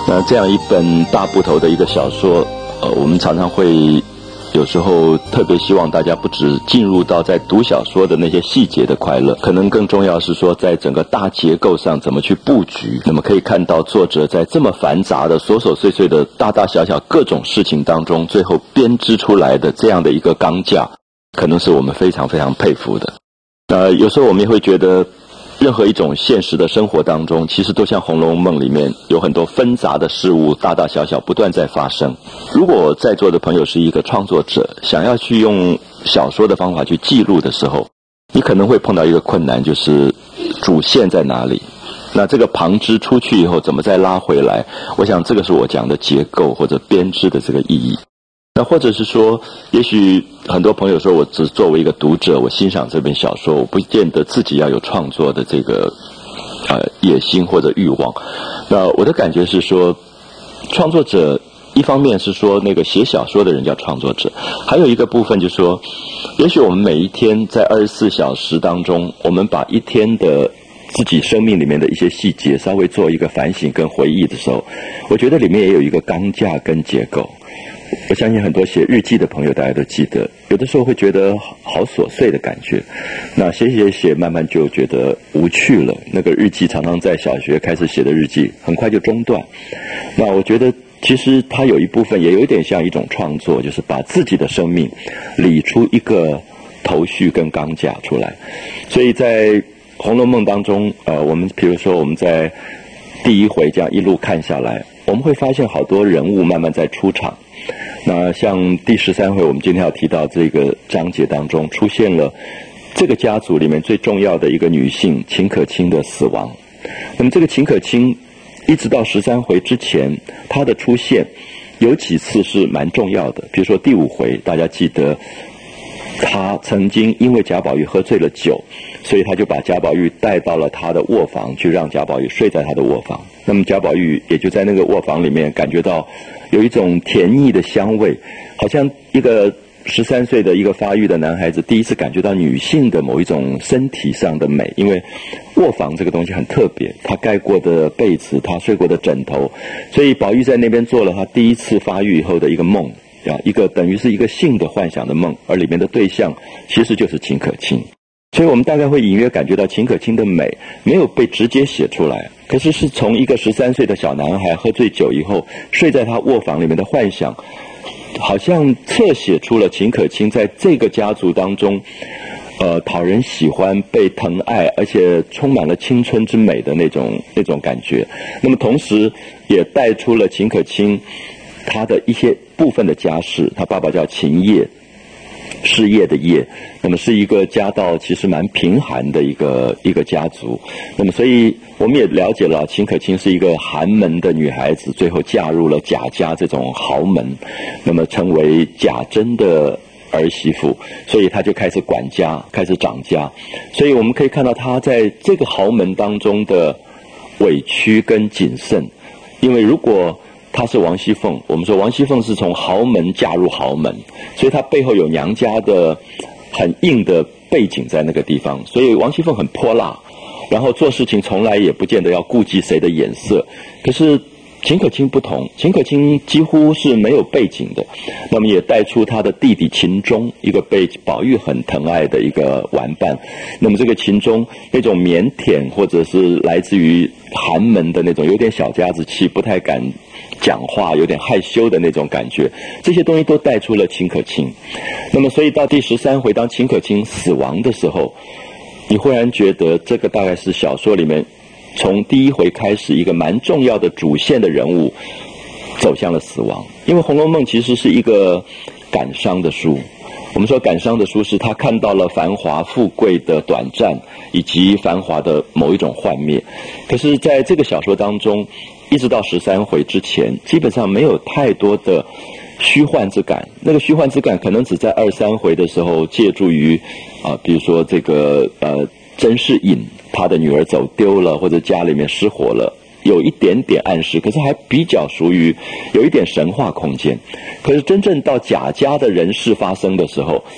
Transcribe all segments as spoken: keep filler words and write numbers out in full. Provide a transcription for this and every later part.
那这样一本大部头的一个小说，呃，我们常常会有时候特别希望大家不只进入到在读小说的那些细节的快乐，可能更重要是说在整个大结构上怎么去布局。那么可以看到作者在这么繁杂的琐琐碎碎的大大小小各种事情当中，最后编织出来的这样的一个钢架，可能是我们非常非常佩服的。呃，有时候我们也会觉得任何一种现实的生活当中，其实都像《红楼梦》里面有很多纷杂的事物，大大小小不断在发生。如果在座的朋友是一个创作者，想要去用小说的方法去记录的时候，你可能会碰到一个困难，就是主线在哪里？那这个旁支出去以后怎么再拉回来？我想这个是我讲的结构或者编织的这个意义。那或者是说，也许很多朋友说我只作为一个读者，我欣赏这本小说，我不见得自己要有创作的这个呃野心或者欲望。那我的感觉是说，创作者一方面是说那个写小说的人叫创作者，还有一个部分就是说，也许我们每一天在二十四小时当中，我们把一天的自己生命里面的一些细节稍微做一个反省跟回忆的时候，我觉得里面也有一个钢架跟结构。我相信很多写日记的朋友大家都记得，有的时候会觉得好琐碎的感觉，那写写写慢慢就觉得无趣了。那个日记常常在小学开始写的日记很快就中断。那我觉得其实它有一部分也有一点像一种创作，就是把自己的生命理出一个头绪跟钢架出来。所以在《红楼梦》当中，呃，我们比如说我们在第一回这样一路看下来，我们会发现好多人物慢慢在出场。那像第十三回我们今天要提到这个章节当中出现了这个家族里面最重要的一个女性秦可卿的死亡。那么这个秦可卿一直到十三回之前，她的出现有几次是蛮重要的。比如说第五回，大家记得她曾经因为贾宝玉喝醉了酒，所以他就把贾宝玉带到了他的卧房去，让贾宝玉睡在他的卧房。那么贾宝玉也就在那个卧房里面感觉到有一种甜腻的香味，好像一个十三岁的一个发育的男孩子第一次感觉到女性的某一种身体上的美。因为卧房这个东西很特别，他盖过的被子，他睡过的枕头，所以宝玉在那边做了他第一次发育以后的一个梦啊，一个等于是一个性的幻想的梦，而里面的对象其实就是秦可卿。所以我们大概会隐约感觉到秦可卿的美没有被直接写出来，可是是从一个十三岁的小男孩喝醉酒以后睡在他卧房里面的幻想，好像侧写出了秦可卿在这个家族当中呃，讨人喜欢、被疼爱，而且充满了青春之美的那种那种感觉。那么同时也带出了秦可卿他的一些部分的家世，他爸爸叫秦业，事业的业，那么是一个家道其实蛮贫寒的一个一个家族。那么所以我们也了解了秦可卿是一个寒门的女孩子，最后嫁入了贾家这种豪门，那么成为贾珍的儿媳妇，所以她就开始管家，开始掌家。所以我们可以看到她在这个豪门当中的委屈跟谨慎。因为如果她是王熙凤，我们说王熙凤是从豪门嫁入豪门，所以她背后有娘家的很硬的背景在那个地方，所以王熙凤很泼辣，然后做事情从来也不见得要顾及谁的眼色。可是秦可卿不同，秦可卿几乎是没有背景的，那么也带出他的弟弟秦钟，一个被宝玉很疼爱的一个玩伴。那么这个秦钟那种腼腆，或者是来自于寒门的那种有点小家子气，不太敢讲话，有点害羞的那种感觉，这些东西都带出了秦可卿。那么所以到第十三回，当秦可卿死亡的时候，你忽然觉得这个大概是小说里面从第一回开始一个蛮重要的主线的人物走向了死亡。因为《红楼梦》其实是一个感伤的书，我们说感伤的书是他看到了繁华富贵的短暂，以及繁华的某一种幻灭。可是在这个小说当中，一直到十三回之前，基本上没有太多的虚幻之感。那个虚幻之感可能只在二三回的时候借助于啊、呃，比如说这个呃甄士隐他的女儿走丢了，或者家里面失火了，有一点点暗示，可是还比较属于有一点神话空间。可是真正到贾家的人事发生的时候，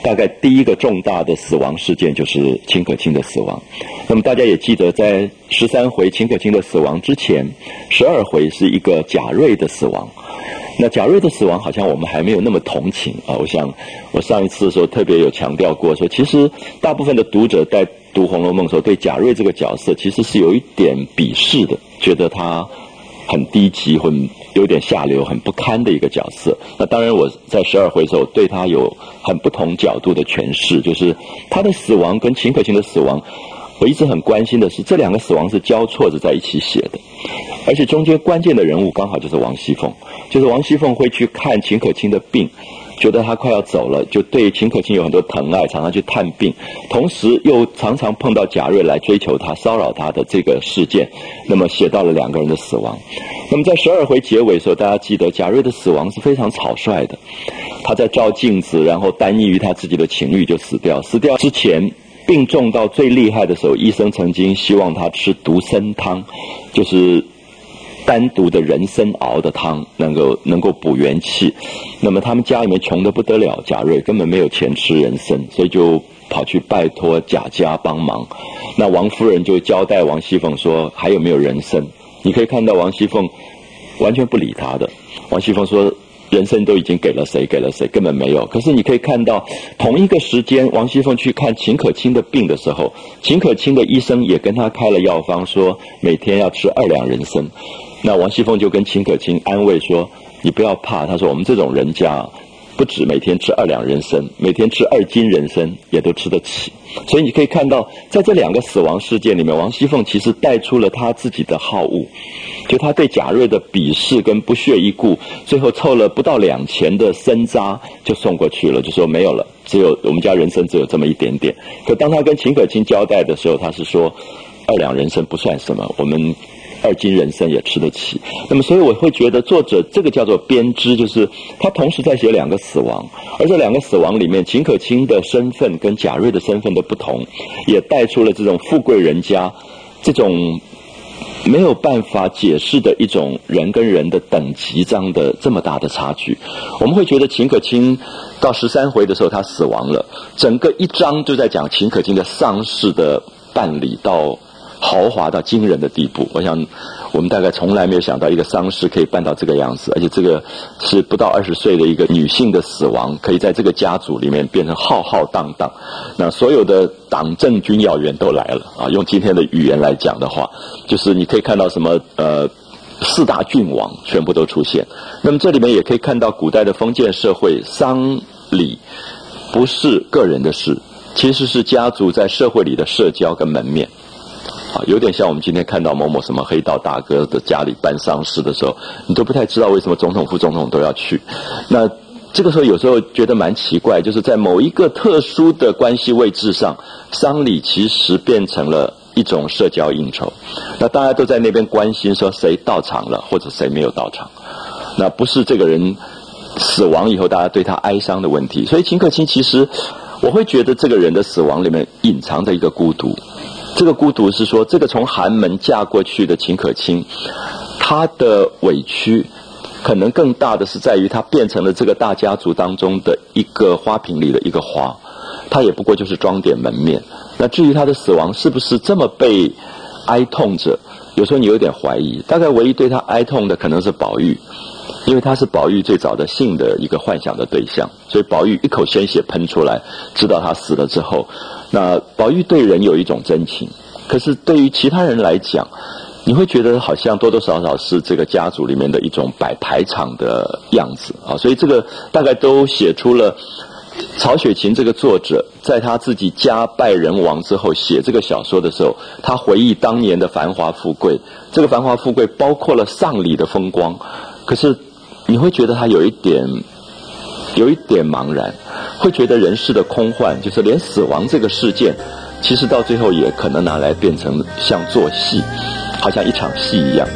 大概第一个重大的死亡事件就是秦可卿的死亡。那么大家也记得，在十三回秦可卿的死亡之前，十二回是一个贾瑞的死亡。那贾瑞的死亡好像我们还没有那么同情啊。我想我上一次的时候特别有强调过，说其实大部分的读者在读《红楼梦》的时候，对贾瑞这个角色其实是有一点鄙视的，觉得他很低级，很有点下流，很不堪的一个角色。那当然我在十二回的时候对他有很不同角度的诠释，就是他的死亡跟秦可卿的死亡，我一直很关心的是这两个死亡是交错着在一起写的，而且中间关键的人物刚好就是王熙凤，就是王熙凤会去看秦可卿的病，觉得他快要走了，就对秦可卿有很多疼爱，常常去探病，同时又常常碰到贾瑞来追求他、骚扰他的这个事件，那么写到了两个人的死亡。那么在十二回结尾的时候，大家记得贾瑞的死亡是非常草率的，他在照镜子，然后单依于他自己的情欲就死掉。死掉之前病重到最厉害的时候，医生曾经希望他吃独参汤，就是单独的人参熬的汤，能够能够补元气。那么他们家里面穷得不得了，贾瑞根本没有钱吃人参，所以就跑去拜托贾家帮忙。那王夫人就交代王熙凤说还有没有人参。你可以看到王熙凤完全不理他的，王熙凤说人参都已经给了谁给了谁，根本没有。可是你可以看到同一个时间，王熙凤去看秦可卿的病的时候，秦可卿的医生也跟他开了药方，说每天要吃二两人参。那王熙凤就跟秦可卿安慰说你不要怕，他说我们这种人家不止每天吃二两人参，每天吃二斤人参也都吃得起。所以你可以看到在这两个死亡事件里面，王熙凤其实带出了她自己的好恶，就她对贾瑞的鄙视跟不屑一顾，最后凑了不到两钱的参渣就送过去了，就说没有了，只有我们家人参只有这么一点点。可当她跟秦可卿交代的时候，她是说二两人参不算什么，我们二斤人参也吃得起。那么所以我会觉得作者这个叫做编织，就是他同时在写两个死亡，而这两个死亡里面秦可卿的身份跟贾瑞的身份的不同，也带出了这种富贵人家这种没有办法解释的一种人跟人的等级这样的这么大的差距。我们会觉得秦可卿到十三回的时候他死亡了，整个一章就在讲秦可卿的丧事的办理到豪华到惊人的地步。我想我们大概从来没有想到一个丧事可以办到这个样子，而且这个是不到二十岁的一个女性的死亡，可以在这个家族里面变成浩浩荡荡。那所有的党政军要员都来了啊，用今天的语言来讲的话，就是你可以看到什么呃四大郡王全部都出现。那么这里面也可以看到古代的封建社会，丧礼不是个人的事，其实是家族在社会里的社交跟门面啊，有点像我们今天看到某某什么黑道大哥的家里办丧事的时候，你都不太知道为什么总统副总统都要去。那这个时候有时候觉得蛮奇怪，就是在某一个特殊的关系位置上，丧礼其实变成了一种社交应酬。那大家都在那边关心说谁到场了或者谁没有到场，那不是这个人死亡以后大家对他哀伤的问题。所以秦可卿其实我会觉得这个人的死亡里面隐藏着一个孤独，这个孤独是说这个从寒门嫁过去的秦可卿，她的委屈可能更大的是在于她变成了这个大家族当中的一个花瓶里的一个花，她也不过就是装点门面。那至于她的死亡是不是这么被哀痛着，有时候你有点怀疑。大概唯一对她哀痛的可能是宝玉，因为他是宝玉最早的性的一个幻想的对象，所以宝玉一口鲜血喷出来，知道他死了之后，那宝玉对人有一种真情，可是对于其他人来讲，你会觉得好像多多少少是这个家族里面的一种摆排场的样子啊。所以这个大概都写出了曹雪芹这个作者在他自己家败人亡之后写这个小说的时候，他回忆当年的繁华富贵，这个繁华富贵包括了丧礼的风光，可是你会觉得他有一点有一点茫然，会觉得人世的空幻，就是连死亡这个事件其实到最后也可能拿来变成像做戏，好像一场戏一样。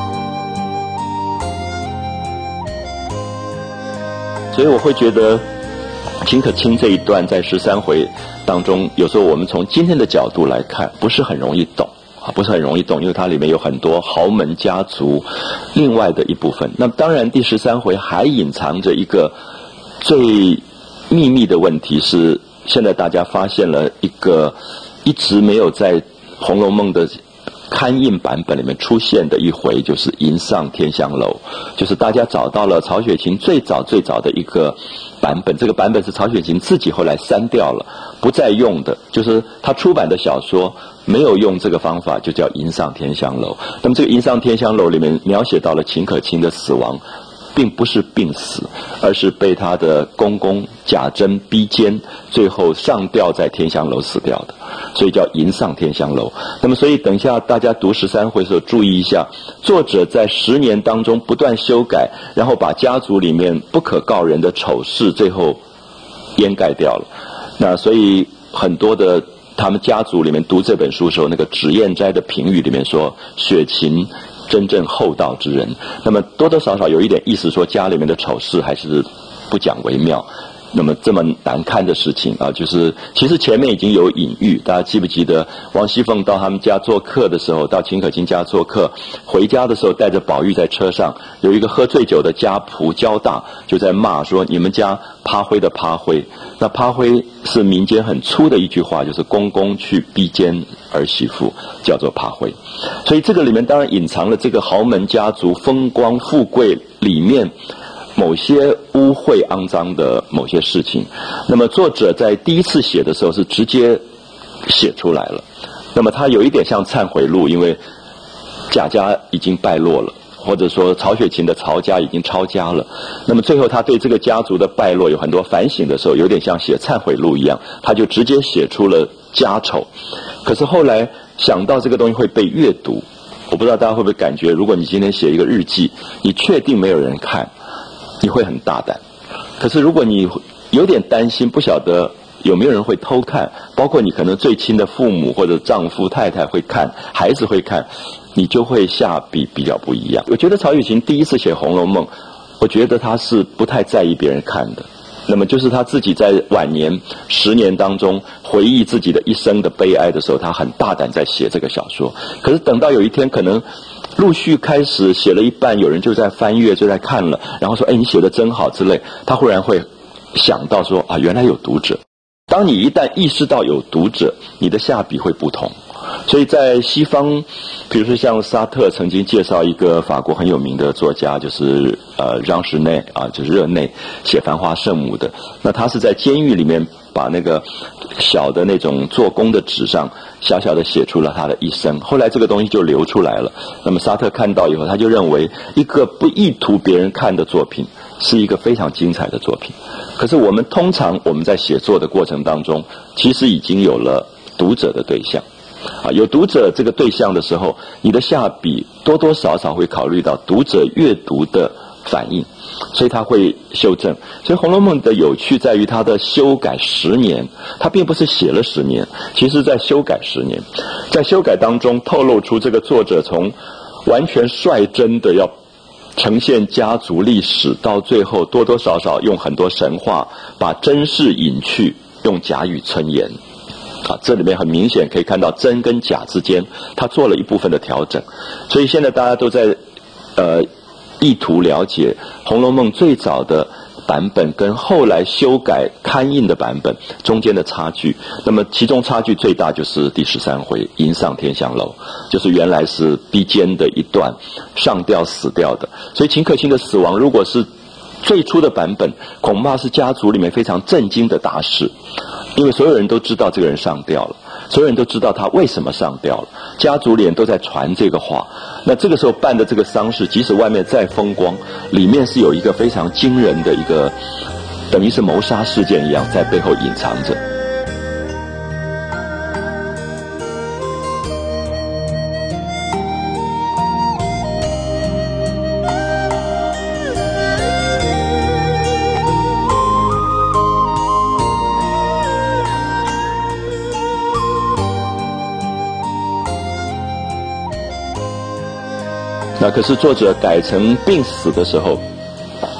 所以我会觉得秦可卿这一段在十三回当中，有时候我们从今天的角度来看，不是很容易懂啊，不是很容易懂，因为它里面有很多豪门家族另外的一部分。那当然，第十三回还隐藏着一个最秘密的问题是，现在大家发现了一个一直没有在《红楼梦》的刊印版本里面出现的一回，就是迎上天香楼，就是大家找到了曹雪芹最早最早的一个版本，这个版本是曹雪芹自己后来删掉了，不再用的，就是他出版的小说没有用这个方法，就叫迎上天香楼。那么这个迎上天香楼里面描写到了秦可卿的死亡，并不是病死，而是被他的公公贾珍逼奸，最后上吊在天香楼死掉的，所以叫迎上天香楼。那么所以等一下大家读十三回的时候注意一下，作者在十年当中不断修改，然后把家族里面不可告人的丑事最后掩盖掉了。那所以很多的他们家族里面读这本书的时候，那个脂砚斋的评语里面说雪芹真正厚道之人，那么多多少少有一点意思，说家里面的丑事还是不讲为妙。那么这么难看的事情啊，就是其实前面已经有隐喻，大家记不记得王熙凤到他们家做客的时候，到秦可卿家做客，回家的时候带着宝玉在车上，有一个喝醉酒的家仆焦大就在骂说你们家趴灰的趴灰。那趴灰是民间很粗的一句话，就是公公去逼奸儿媳妇叫做趴灰。所以这个里面当然隐藏了这个豪门家族风光富贵里面某些污秽肮脏的某些事情。那么作者在第一次写的时候是直接写出来了，那么他有一点像忏悔录，因为贾家已经败落了，或者说曹雪芹的曹家已经抄家了，那么最后他对这个家族的败落有很多反省的时候，有点像写忏悔录一样，他就直接写出了家丑。可是后来想到这个东西会被阅读，我不知道大家会不会感觉，如果你今天写一个日记，你确定没有人看，你会很大胆。可是如果你有点担心，不晓得有没有人会偷看，包括你可能最亲的父母或者丈夫太太会看，孩子会看，你就会下笔比较不一样。我觉得曹雪芹第一次写《红楼梦》，我觉得他是不太在意别人看的，那么就是他自己在晚年十年当中回忆自己的一生的悲哀的时候，他很大胆在写这个小说。可是等到有一天可能陆续开始写了一半，有人就在翻阅就在看了，然后说哎你写得真好之类，他忽然会想到说啊原来有读者。当你一旦意识到有读者，你的下笔会不同。所以在西方，比如说像沙特曾经介绍一个法国很有名的作家，就是呃让什内啊，就是热内写《繁花圣母》的。那他是在监狱里面把那个小的那种做工的纸上小小的写出了他的一生，后来这个东西就流出来了。那么沙特看到以后，他就认为一个不意图别人看的作品是一个非常精彩的作品。可是我们通常我们在写作的过程当中，其实已经有了读者的对象啊，有读者这个对象的时候，你的下笔多多少少会考虑到读者阅读的反应，所以他会修正。所以《红楼梦》的有趣在于它的修改十年，它并不是写了十年，其实在修改十年，在修改当中透露出这个作者从完全率真的要呈现家族历史，到最后多多少少用很多神话把真事隐去，用假语存言啊，这里面很明显可以看到真跟假之间他做了一部分的调整。所以现在大家都在呃意图了解《红楼梦》最早的版本跟后来修改刊印的版本中间的差距。那么其中差距最大就是第十三回迎上天香楼，就是原来是逼奸的一段上吊死掉的。所以秦可卿的死亡如果是最初的版本，恐怕是家族里面非常震惊的大事，因为所有人都知道这个人上吊了，所有人都知道他为什么上吊了，家族里人都在传这个话。那这个时候办的这个丧事，即使外面再风光，里面是有一个非常惊人的一个等于是谋杀事件一样在背后隐藏着。那可是作者改成病死的时候，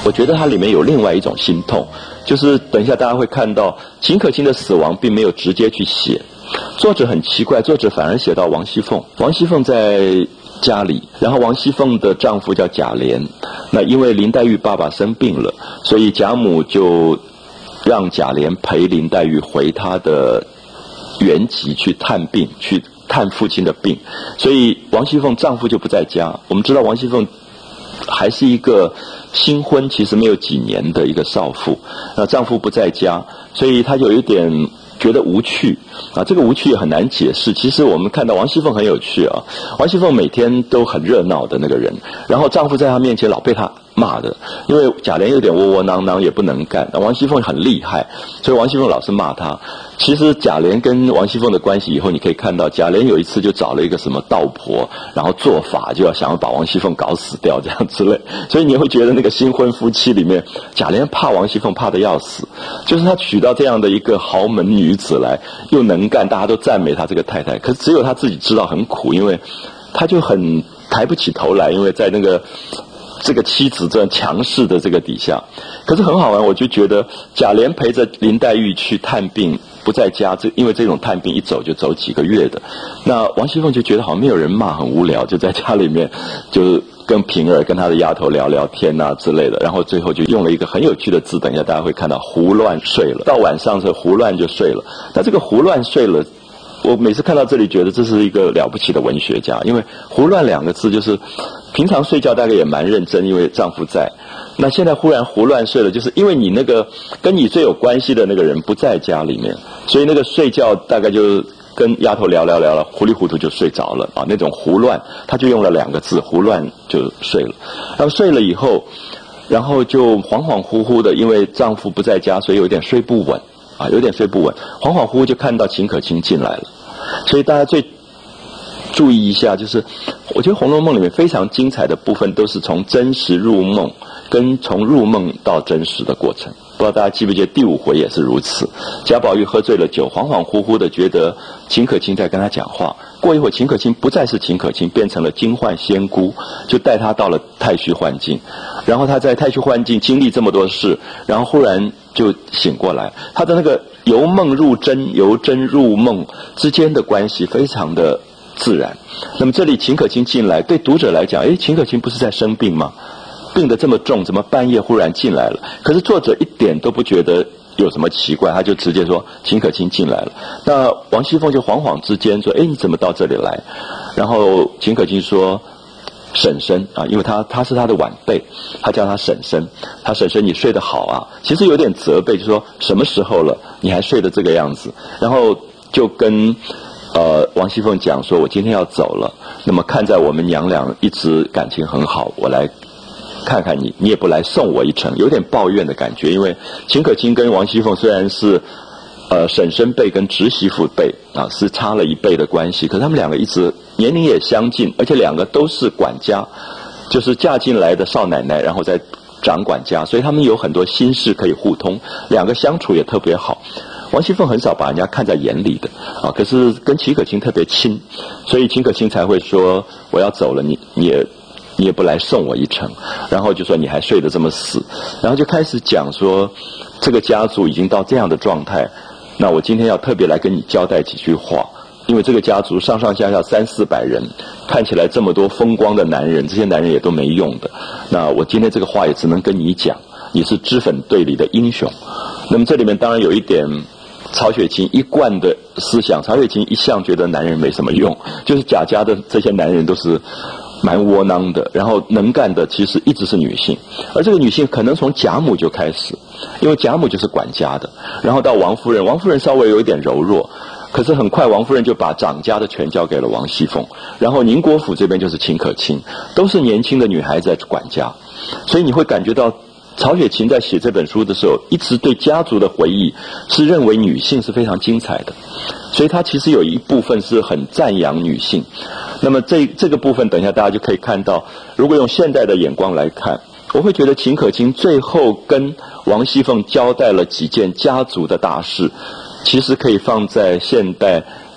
我觉得它里面有另外一种心痛，就是等一下大家会看到秦可卿的死亡并没有直接去写，作者很奇怪，作者反而写到王熙凤。王熙凤在家里，然后王熙凤的丈夫叫贾琏，那因为林黛玉爸爸生病了，所以贾母就让贾琏陪林黛玉回她的原籍去探病，去探父亲的病，所以王熙凤丈夫就不在家。我们知道王熙凤还是一个新婚其实没有几年的一个少妇，那丈夫不在家，所以她就有一点觉得无趣啊，这个无趣也很难解释。其实我们看到王熙凤很有趣啊，王熙凤每天都很热闹的那个人，然后丈夫在她面前老被她骂的，因为贾琏有点窝窝囊囊也不能干，那王熙凤很厉害，所以王熙凤老是骂她。其实贾琏跟王熙凤的关系以后你可以看到，贾琏有一次就找了一个什么道婆，然后做法就要想要把王熙凤搞死掉这样之类，所以你会觉得那个新婚夫妻里面贾琏怕王熙凤怕得要死，就是他娶到这样的一个豪门女子来，又能干，大家都赞美他这个太太，可是只有他自己知道很苦，因为他就很抬不起头来，因为在那个这个妻子这样强势的这个底下。可是很好玩，我就觉得贾琏陪着林黛玉去探病不在家，这因为这种探病一走就走几个月的，那王熙凤就觉得好像没有人骂，很无聊，就在家里面就跟平儿跟她的丫头聊聊天啊之类的，然后最后就用了一个很有趣的字，等一下大家会看到，胡乱睡了。到晚上是胡乱就睡了。那这个胡乱睡了，我每次看到这里觉得这是一个了不起的文学家，因为胡乱两个字就是平常睡觉大概也蛮认真，因为丈夫在，那现在忽然胡乱睡了，就是因为你那个跟你最有关系的那个人不在家里面，所以那个睡觉大概就跟丫头聊聊聊了，糊里糊涂就睡着了啊，那种胡乱他就用了两个字，胡乱就睡了。然后睡了以后，然后就恍恍惚惚的，因为丈夫不在家，所以有点睡不稳啊，有点睡不稳，恍恍惚惚就看到秦可卿进来了。所以大家最注意一下，就是我觉得《红楼梦》里面非常精彩的部分都是从真实入梦跟从入梦到真实的过程。不知道大家记不记得第五回也是如此，贾宝玉喝醉了酒，恍恍惚惚的觉得秦可卿在跟他讲话，过一会儿秦可卿不再是秦可卿，变成了金幻仙姑，就带他到了太虚幻境，然后他在太虚幻境经历这么多事，然后忽然就醒过来，他的那个由梦入真由真入梦之间的关系非常的自然。那么这里秦可卿进来，对读者来讲，诶，秦可卿不是在生病吗？病得这么重，怎么半夜忽然进来了？可是作者一点都不觉得有什么奇怪，他就直接说秦可卿进来了。那王熙凤就恍恍之间说，诶，你怎么到这里来？然后秦可卿说，婶婶啊，因为他他是他的晚辈，他叫他婶婶，他婶婶你睡得好啊，其实有点责备，就说什么时候了你还睡得这个样子，然后就跟呃王熙凤讲说，我今天要走了，那么看在我们娘俩一直感情很好，我来看看你，你也不来送我一程，有点抱怨的感觉。因为秦可卿跟王熙凤虽然是呃婶婶辈跟侄媳妇辈啊，是差了一辈的关系，可是他们两个一直年龄也相近，而且两个都是管家，就是嫁进来的少奶奶，然后再掌管家，所以他们有很多心事可以互通，两个相处也特别好。王熙凤很少把人家看在眼里的啊，可是跟秦可卿特别亲，所以秦可卿才会说我要走了，你你也你也不来送我一程，然后就说你还睡得这么死，然后就开始讲说这个家族已经到这样的状态，那我今天要特别来跟你交代几句话，因为这个家族上上下下三四百人，看起来这么多风光的男人，这些男人也都没用的，那我今天这个话也只能跟你讲，你是脂粉队里的英雄。那么这里面当然有一点曹雪芹一贯的思想，曹雪芹一向觉得男人没什么用，就是贾家的这些男人都是蛮窝囊的，然后能干的其实一直是女性，而这个女性可能从贾母就开始，因为贾母就是管家的，然后到王夫人，王夫人稍微有一点柔弱，可是很快王夫人就把掌家的权交给了王熙凤，然后宁国府这边就是秦可卿，都是年轻的女孩子在管家，所以你会感觉到曹雪芹在写这本书的时候，一直对家族的回忆是认为女性是非常精彩的，所以他其实有一部分是很赞扬女性。那么这这个部分等一下大家就可以看到，如果用现代的眼光来看，我会觉得秦可卿最后跟王熙凤交代了几件家族的大事，其实可以放在现代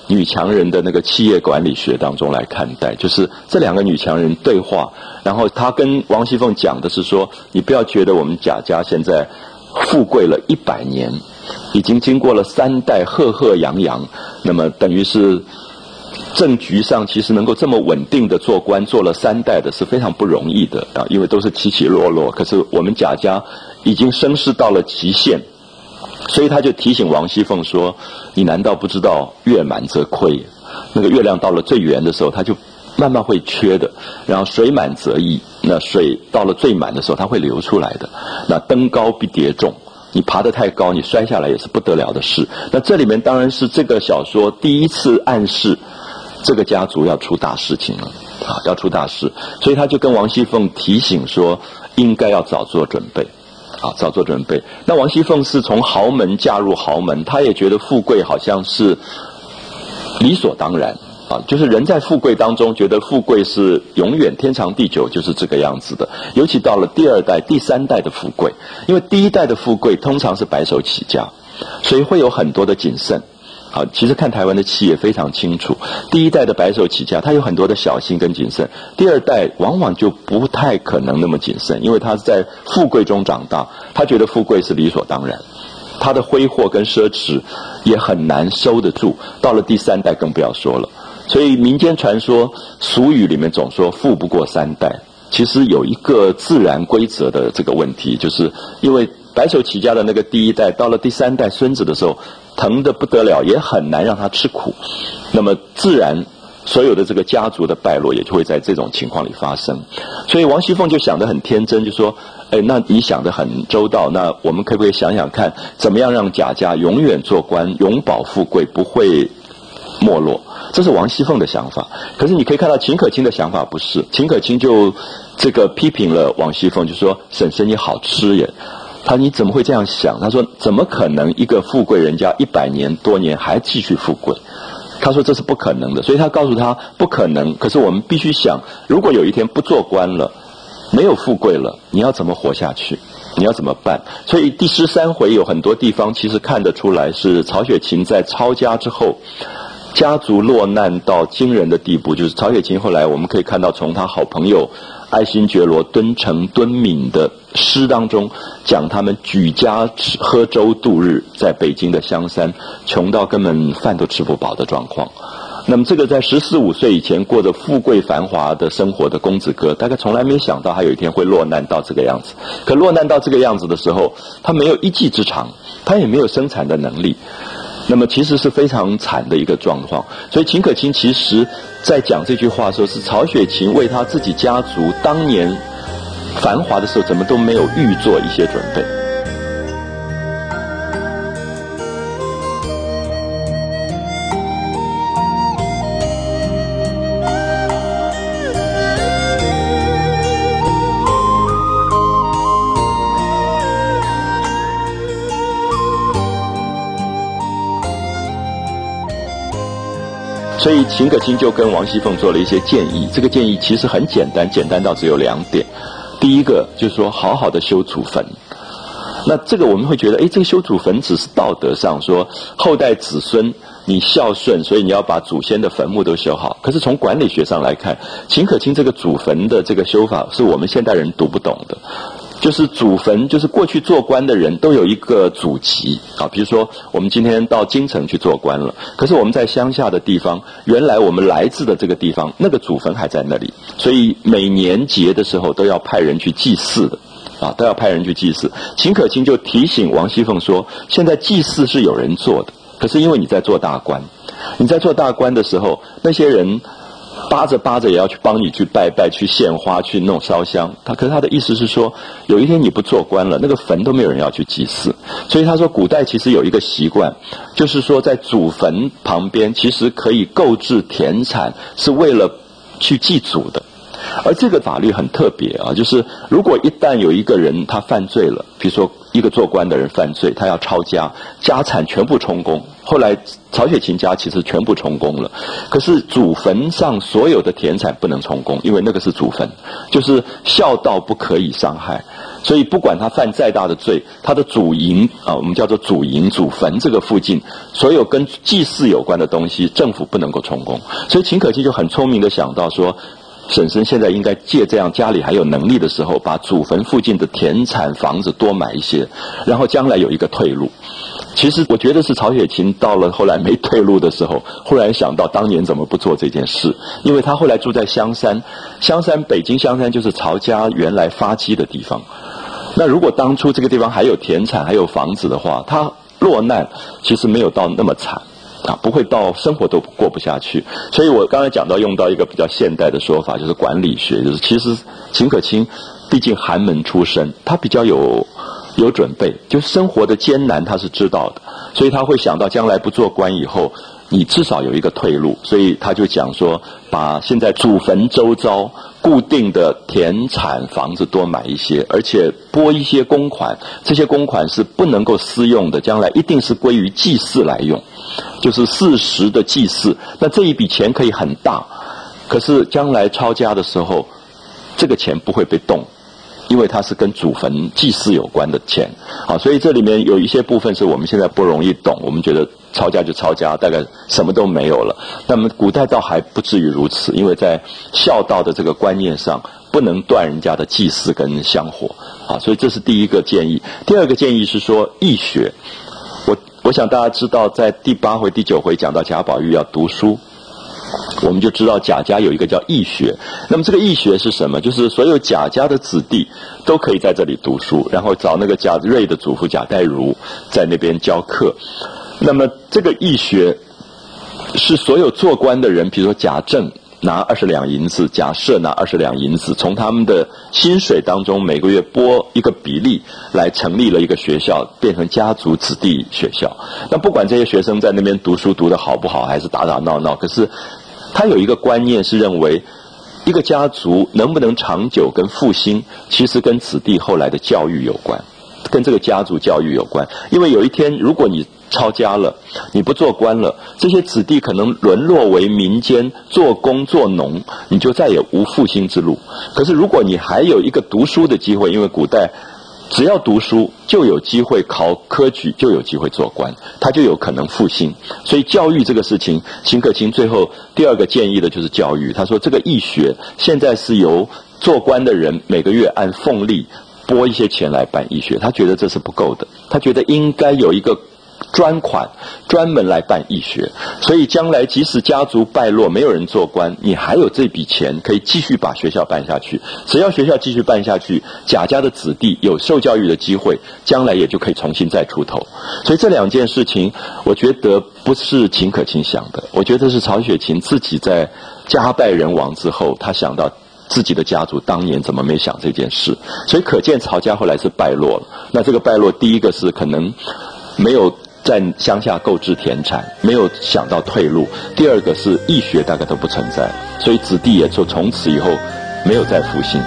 女强人的那个企业管理学当中来看待，就是这两个女强人对话，然后她跟王熙凤讲的是说，你不要觉得我们贾家现在富贵了一百年，已经经过了三代赫赫扬扬，那么等于是政局上其实能够这么稳定的做官，做了三代的是非常不容易的啊，因为都是起起落落。可是我们贾家已经声势到了极限，所以他就提醒王熙凤说：“你难道不知道月满则亏？那个月亮到了最圆的时候，它就慢慢会缺的。然后水满则溢，那水到了最满的时候，它会流出来的。那登高必跌重。”你爬得太高，你摔下来也是不得了的事。那这里面当然是这个小说第一次暗示这个家族要出大事情了啊，要出大事，所以他就跟王熙凤提醒说，应该要早做准备啊，早做准备。那王熙凤是从豪门嫁入豪门，她也觉得富贵好像是理所当然。啊，就是人在富贵当中，觉得富贵是永远天长地久，就是这个样子的。尤其到了第二代、第三代的富贵，因为第一代的富贵通常是白手起家，所以会有很多的谨慎。好，其实看台湾的企业非常清楚，第一代的白手起家，他有很多的小心跟谨慎；第二代往往就不太可能那么谨慎，因为他在富贵中长大，他觉得富贵是理所当然。他的挥霍跟奢侈也很难收得住，到了第三代更不要说了。所以民间传说俗语里面总说富不过三代，其实有一个自然规则的这个问题，就是因为白手起家的那个第一代到了第三代孙子的时候疼得不得了，也很难让他吃苦，那么自然所有的这个家族的败落也就会在这种情况里发生。所以王熙凤就想得很天真，就说哎，那你想得很周到，那我们可不可以想想看，怎么样让贾家永远做官，永保富贵，不会没落？这是王熙凤的想法。可是你可以看到秦可卿的想法不是，秦可卿就这个批评了王熙凤，就说婶婶你好吃耶。他你怎么会这样想？他说怎么可能一个富贵人家一百年多年还继续富贵？他说这是不可能的。所以他告诉他不可能，可是我们必须想，如果有一天不做官了，没有富贵了，你要怎么活下去？你要怎么办？所以第十三回有很多地方其实看得出来是曹雪芹在抄家之后，家族落难到惊人的地步。就是曹雪芹后来我们可以看到，从他好朋友爱新觉罗敦诚、敦敏的诗当中，讲他们举家喝粥度日，在北京的香山，穷到根本饭都吃不饱的状况。那么这个在十四五岁以前过着富贵繁华的生活的公子哥，大概从来没想到他有一天会落难到这个样子。可落难到这个样子的时候，他没有一技之长，他也没有生产的能力，那么其实是非常惨的一个状况。所以秦可卿其实在讲这句话的时候，是曹雪芹为他自己家族当年繁华的时候怎么都没有预做一些准备。所以秦可卿就跟王熙凤做了一些建议，这个建议其实很简单，简单到只有两点。第一个就是说好好的修祖坟。那这个我们会觉得，诶，这个修祖坟只是道德上说后代子孙你孝顺，所以你要把祖先的坟墓都修好。可是从管理学上来看，秦可卿这个祖坟的这个修法是我们现代人读不懂的。就是祖坟，就是过去做官的人都有一个祖籍啊，比如说我们今天到京城去做官了，可是我们在乡下的地方，原来我们来自的这个地方，那个祖坟还在那里，所以每年节的时候都要派人去祭祀的啊，都要派人去祭祀。秦可卿就提醒王熙凤说，现在祭祀是有人做的，可是因为你在做大官，你在做大官的时候，那些人扒着扒着也要去帮你去拜拜，去献花，去弄烧香。他可是他的意思是说，有一天你不做官了，那个坟都没有人要去祭祀。所以他说古代其实有一个习惯，就是说在祖坟旁边其实可以购置田产，是为了去祭祖的。 而这个法律很特别啊，就是如果一旦有一个人他犯罪了，比如说一个做官的人犯罪，他要抄家，家产全部充公。后来曹雪芹家其实全部充公了，可是祖坟上所有的田产不能充公，因为那个是祖坟，就是孝道不可以伤害。所以不管他犯再大的罪，他的祖茔啊，我们叫做祖茔、祖坟这个附近，所有跟祭祀有关的东西，政府不能够充公。所以秦可卿就很聪明的想到说，婶婶现在应该借这样家里还有能力的时候，把祖坟附近的田产房子多买一些，然后将来有一个退路。其实我觉得是曹雪芹到了后来没退路的时候，忽然想到当年怎么不做这件事，因为他后来住在香山，香山北京香山就是曹家原来发迹的地方。那如果当初这个地方还有田产还有房子的话，他落难其实没有到那么惨啊，不会到生活都过不下去。所以我刚才讲到用到一个比较现代的说法，就是管理学，就是其实秦可卿毕竟寒门出身，他比较有有准备，就是生活的艰难他是知道的，所以他会想到将来不做官以后你至少有一个退路，所以他就讲说把现在祖坟周遭固定的田产房子多买一些，而且拨一些公款，这些公款是不能够私用的，将来一定是归于祭祀来用，就是事实的祭祀。那这一笔钱可以很大，可是将来抄家的时候这个钱不会被动，因为它是跟祖坟祭祀有关的钱啊，所以这里面有一些部分是我们现在不容易懂，我们觉得抄家就抄家，大概什么都没有了。那么古代倒还不至于如此，因为在孝道的这个观念上不能断人家的祭祀跟香火啊，所以这是第一个建议。第二个建议是说易学，我我想大家知道在第八回第九回讲到贾宝玉要读书，我们就知道贾家有一个叫易学。那么这个易学是什么？就是所有贾家的子弟都可以在这里读书，然后找那个贾瑞的祖父贾代儒在那边教课。那么这个易学是所有做官的人，比如说贾政拿二十两银子，贾赦拿二十两银子，从他们的薪水当中每个月拨一个比例来成立了一个学校，变成家族子弟学校。那不管这些学生在那边读书读得好不好，还是打打闹闹，可是他有一个观念是认为一个家族能不能长久跟复兴，其实跟子弟后来的教育有关，跟这个家族教育有关。因为有一天如果你抄家了，你不做官了，这些子弟可能沦落为民间做工做农，你就再也无复兴之路。可是如果你还有一个读书的机会，因为古代只要读书就有机会考科举，就有机会做官，他就有可能复兴。所以教育这个事情，秦可卿最后第二个建议的就是教育。他说这个易学现在是由做官的人每个月按俸利拨一些钱来办易学，他觉得这是不够的，他觉得应该有一个专款专门来办易学。所以将来即使家族败落没有人做官，你还有这笔钱可以继续把学校办下去，只要学校继续办下去，贾家的子弟有受教育的机会，将来也就可以重新再出头。所以这两件事情我觉得不是秦可卿想的，我觉得是曹雪芹自己在家败人亡之后，他想到自己的家族当年怎么没想这件事。所以可见曹家后来是败落了。那这个败落第一个是可能没有在乡下购置田产，没有想到退路；第二个是易学大概都不存在，所以子弟也就从此以后没有再复兴。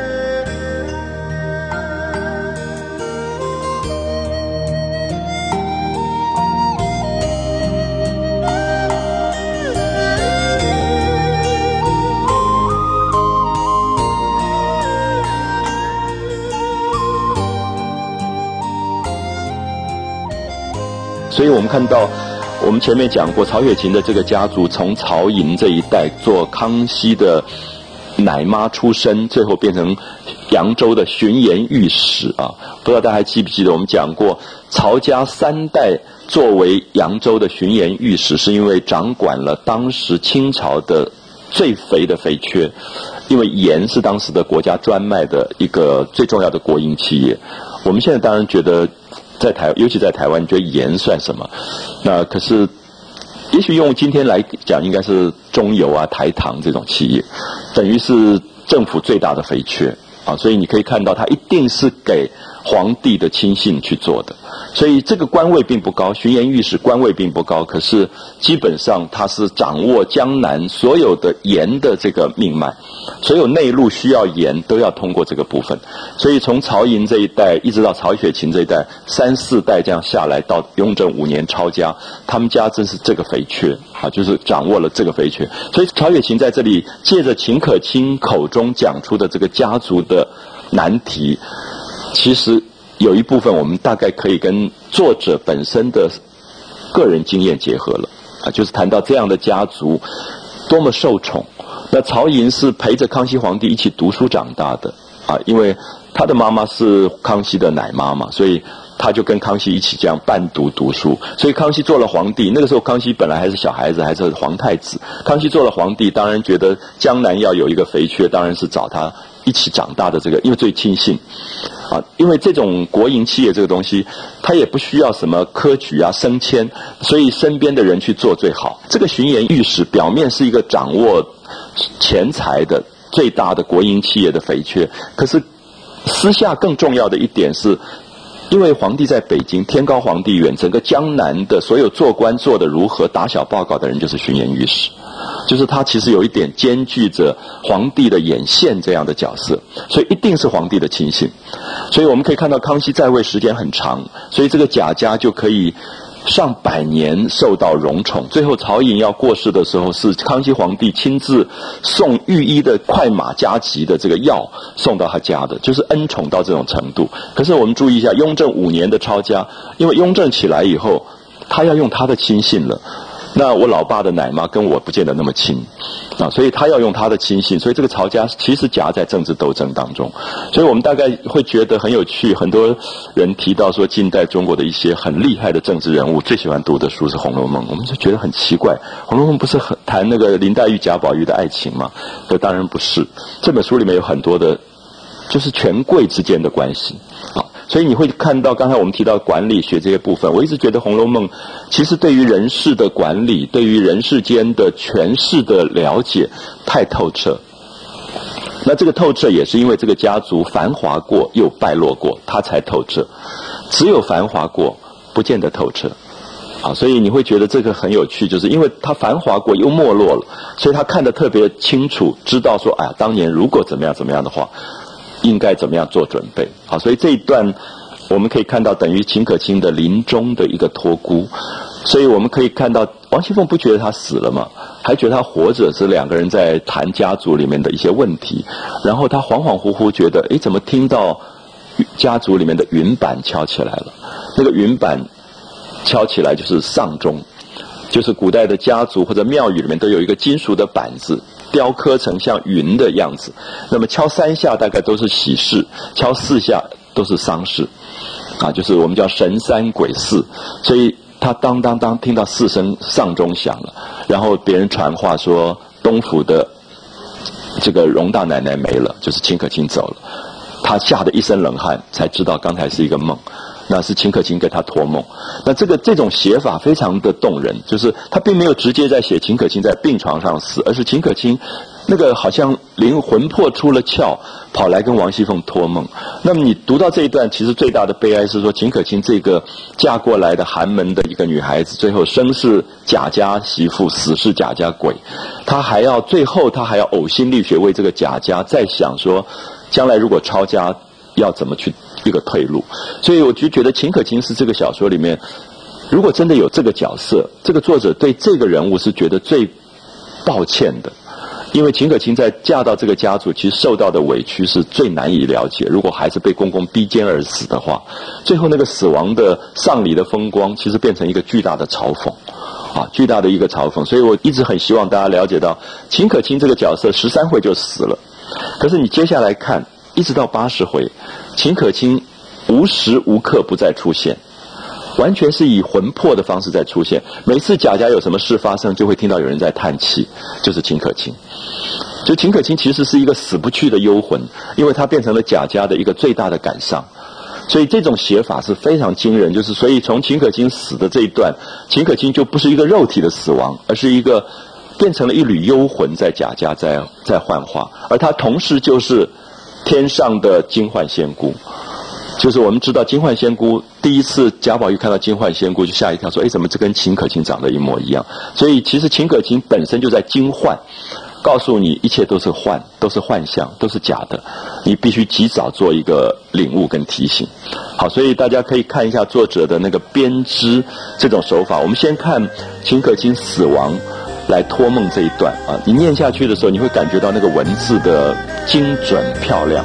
所以我们看到我们前面讲过，曹雪芹的这个家族从曹寅这一代做康熙的奶妈出身，最后变成扬州的巡盐御史啊。不知道大家还记不记得我们讲过，曹家三代作为扬州的巡盐御史，是因为掌管了当时清朝的最肥的肥缺，因为盐是当时的国家专卖的一个最重要的国营企业。我们现在当然觉得在台，尤其在台湾，你觉得盐算什么？那可是也许用今天来讲，应该是中油啊、台糖这种企业，等于是政府最大的肥缺啊。所以你可以看到，它一定是给皇帝的亲信去做的，所以这个官位并不高，巡盐御史官位并不高，可是基本上他是掌握江南所有的盐的这个命脉，所有内陆需要盐都要通过这个部分，所以从曹寅这一代一直到曹雪芹这一代，三四代这样下来，到雍正五年抄家，他们家真是这个肥缺啊，就是掌握了这个肥缺，所以曹雪芹在这里借着秦可卿口中讲出的这个家族的难题，其实有一部分我们大概可以跟作者本身的个人经验结合了啊，就是谈到这样的家族多么受宠。那曹寅是陪着康熙皇帝一起读书长大的啊，因为他的妈妈是康熙的奶妈嘛，所以他就跟康熙一起这样伴读读书。所以康熙做了皇帝，那个时候康熙本来还是小孩子，还是皇太子。康熙做了皇帝，当然觉得江南要有一个肥缺，当然是找他一起长大的这个，因为最亲信啊，因为这种国营企业这个东西，它也不需要什么科举啊、升迁，所以身边的人去做最好。这个巡盐御史表面是一个掌握钱财的最大的国营企业的肥缺，可是私下更重要的一点是，因为皇帝在北京，天高皇帝远，整个江南的所有做官做得如何，打小报告的人就是巡盐御史，就是他其实有一点兼具着皇帝的眼线这样的角色，所以一定是皇帝的亲信。所以我们可以看到康熙在位时间很长，所以这个贾家就可以上百年受到荣宠。最后曹寅要过世的时候，是康熙皇帝亲自送御医的快马加急的这个药送到他家的，就是恩宠到这种程度。可是我们注意一下，雍正五年的抄家，因为雍正起来以后，他要用他的亲信了。那我老爸的奶妈跟我不见得那么亲啊，所以他要用他的亲信，所以这个曹家其实夹在政治斗争当中。所以我们大概会觉得很有趣，很多人提到说近代中国的一些很厉害的政治人物最喜欢读的书是《红楼梦》，我们就觉得很奇怪，《红楼梦》不是很谈那个林黛玉贾宝玉的爱情吗？这当然不是，这本书里面有很多的就是权贵之间的关系啊。所以你会看到刚才我们提到管理学这些部分，我一直觉得《红楼梦》其实对于人事的管理，对于人世间的权势的了解太透彻。那这个透彻也是因为这个家族繁华过又败落过，它才透彻。只有繁华过不见得透彻啊，所以你会觉得这个很有趣，就是因为它繁华过又没落了，所以他看得特别清楚，知道说哎呀，当年如果怎么样怎么样的话，应该怎么样做准备。好，所以这一段我们可以看到等于秦可卿的临终的一个托孤。所以我们可以看到王熙凤不觉得他死了吗？还觉得他活着，是两个人在谈家族里面的一些问题。然后他恍恍惚惚觉得，诶，怎么听到家族里面的云板敲起来了？那个云板敲起来就是丧钟，就是古代的家族或者庙宇里面都有一个金属的板子，雕刻成像云的样子，那么敲三下大概都是喜事，敲四下都是丧事啊，就是我们叫神三鬼四。所以他当当当听到四声丧钟响了，然后别人传话说东府的这个荣大奶奶没了，就是秦可卿走了，他吓得一身冷汗，才知道刚才是一个梦，那是秦可卿给他托梦。那这个这种写法非常的动人，就是他并没有直接在写秦可卿在病床上死，而是秦可卿那个好像灵魂魄出了窍，跑来跟王熙凤托梦。那么你读到这一段，其实最大的悲哀是说，秦可卿这个嫁过来的寒门的一个女孩子，最后生是贾家媳妇，死是贾家鬼，她还要最后她还要呕心沥血为这个贾家在想说，将来如果抄家要怎么去一个退路。所以我就觉得秦可卿是这个小说里面，如果真的有这个角色，这个作者对这个人物是觉得最抱歉的。因为秦可卿在嫁到这个家族，其实受到的委屈是最难以了解。如果还是被公公逼奸而死的话，最后那个死亡的丧礼的风光，其实变成一个巨大的嘲讽，啊，巨大的一个嘲讽。所以我一直很希望大家了解到，秦可卿这个角色十三回就死了，可是你接下来看，一直到八十回，秦可卿无时无刻不再出现。完全是以魂魄的方式在出现，每次贾家有什么事发生，就会听到有人在叹气，就是秦可卿。就秦可卿其实是一个死不去的幽魂，因为他变成了贾家的一个最大的感伤。所以这种写法是非常惊人，就是所以从秦可卿死的这一段，秦可卿就不是一个肉体的死亡，而是一个变成了一缕幽魂在贾家在在幻化，而他同时就是天上的金幻仙姑。 就是我们知道金焕仙姑第一次贾宝玉看到金焕仙姑就吓一跳，说：“哎，怎么这跟秦可卿长得一模一样？”所以其实秦可卿本身就在金幻，告诉你一切都是幻，都是幻象，都是假的，你必须及早做一个领悟跟提醒。好，所以大家可以看一下作者的那个编织这种手法。我们先看秦可卿死亡来托梦这一段啊，你念下去的时候，你会感觉到那个文字的精准漂亮。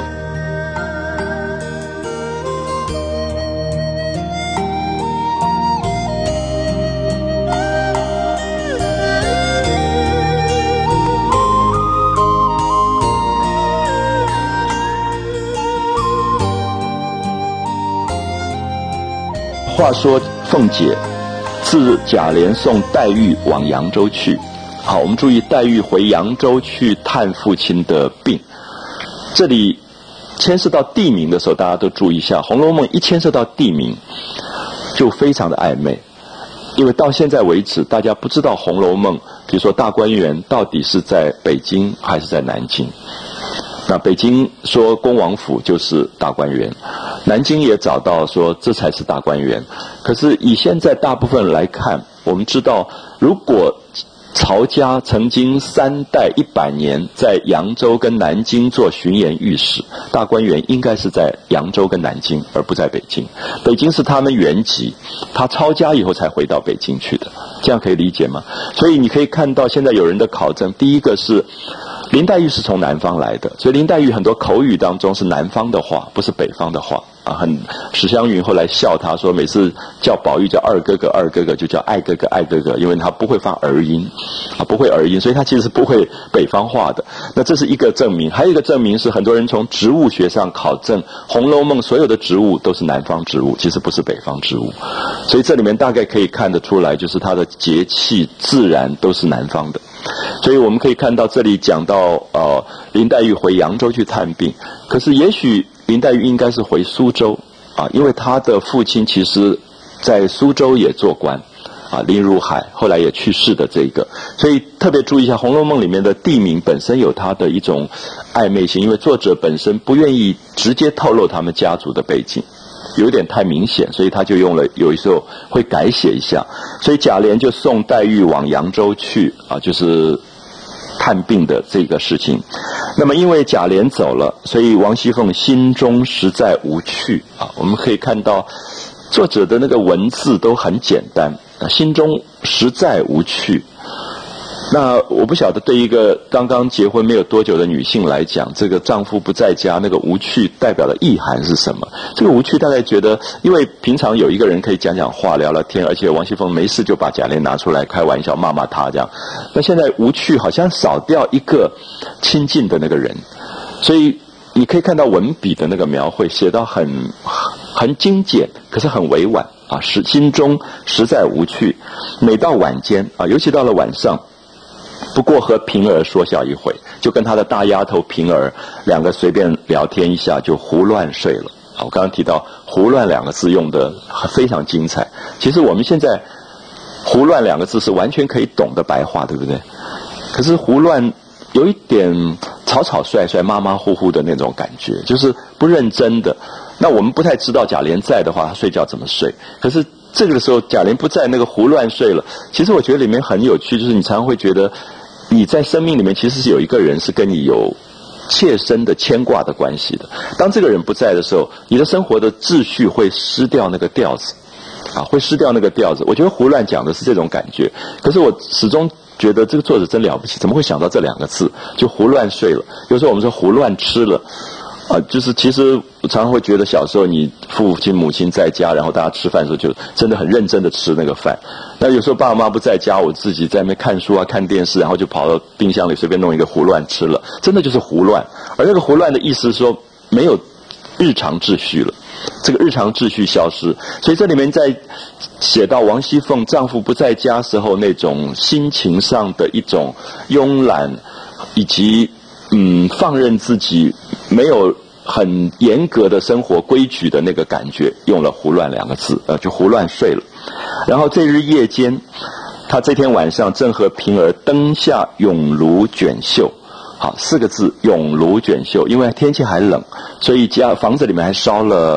话说凤姐自贾琏送黛玉往扬州去。好，我们注意黛玉回扬州去探父亲的病，这里牵涉到地名的时候，大家都注意一下，《红楼梦》一牵涉到地名就非常的暧昧，因为到现在为止大家不知道《红楼梦》比如说大观园到底是在北京还是在南京。那北京说恭王府就是大观园，南京也找到说这才是大观园。可是以现在大部分来看，我们知道如果曹家曾经三代一百年在扬州跟南京做巡盐御史，大观园应该是在扬州跟南京，而不在北京。北京是他们原籍，他抄家以后才回到北京去的，这样可以理解吗？所以你可以看到现在有人的考证，第一个是林黛玉是从南方来的，所以林黛玉很多口语当中是南方的话，不是北方的话啊。很史湘云后来笑他说，每次叫宝玉叫二哥哥二哥哥，就叫爱哥哥爱哥哥，因为他不会发儿音啊，不会儿音，所以他其实是不会北方话的。那这是一个证明，还有一个证明是很多人从植物学上考证，《红楼梦》所有的植物都是南方植物，其实不是北方植物。所以这里面大概可以看得出来，就是它的节气自然都是南方的。所以我们可以看到这里讲到呃林黛玉回扬州去探病，可是也许林黛玉应该是回苏州啊，因为她的父亲其实在苏州也做官啊，林如海后来也去世的这个，所以特别注意一下《红楼梦》里面的地名本身有它的一种暧昧性，因为作者本身不愿意直接透露他们家族的背景，有点太明显，所以他就用了有时候会改写一下。所以贾琏就送黛玉往扬州去啊，就是探病的这个事情。那么因为贾琏走了，所以王熙凤心中实在无趣啊。我们可以看到作者的那个文字都很简单啊，心中实在无趣。那我不晓得对一个刚刚结婚没有多久的女性来讲，这个丈夫不在家，那个无趣代表的意涵是什么？这个无趣大概觉得，因为平常有一个人可以讲讲话聊聊天，而且王熙凤没事就把贾琏拿出来开玩笑骂骂他这样。那现在无趣好像少掉一个亲近的那个人，所以你可以看到文笔的那个描绘写到很很精简，可是很委婉啊，是心中实在无趣。每到晚间啊，尤其到了晚上，不过和平儿说笑一回，就跟他的大丫头平儿两个随便聊天一下就胡乱睡了。我刚刚提到胡乱两个字用的非常精彩，其实我们现在胡乱两个字是完全可以懂的白话，对不对？可是胡乱有一点草草率率马马虎虎的那种感觉，就是不认真的。那我们不太知道贾琏在的话他睡觉怎么睡，可是这个时候贾琏不在，那个胡乱睡了。其实我觉得里面很有趣，就是你常常会觉得你在生命里面其实是有一个人是跟你有切身的牵挂的关系的。当这个人不在的时候，你的生活的秩序会失掉那个调子啊，会失掉那个调子。我觉得胡乱讲的是这种感觉，可是我始终觉得这个作者真了不起，怎么会想到这两个字就胡乱睡了？有时候我们说胡乱吃了啊，就是其实我常常会觉得小时候你父亲母亲在家，然后大家吃饭的时候就真的很认真的吃那个饭。那有时候爸爸妈妈不在家，我自己在那边看书啊看电视，然后就跑到冰箱里随便弄一个胡乱吃了，真的就是胡乱。而那个胡乱的意思是说没有日常秩序了，这个日常秩序消失。所以这里面在写到王熙凤丈夫不在家时候那种心情上的一种慵懒，以及嗯放任自己没有很严格的生活规矩的那个感觉，用了胡乱两个字，呃，就胡乱睡了。然后这日夜间，他这天晚上正和平儿灯下咏炉卷绣，好，四个字咏炉卷绣，因为天气还冷，所以家房子里面还烧了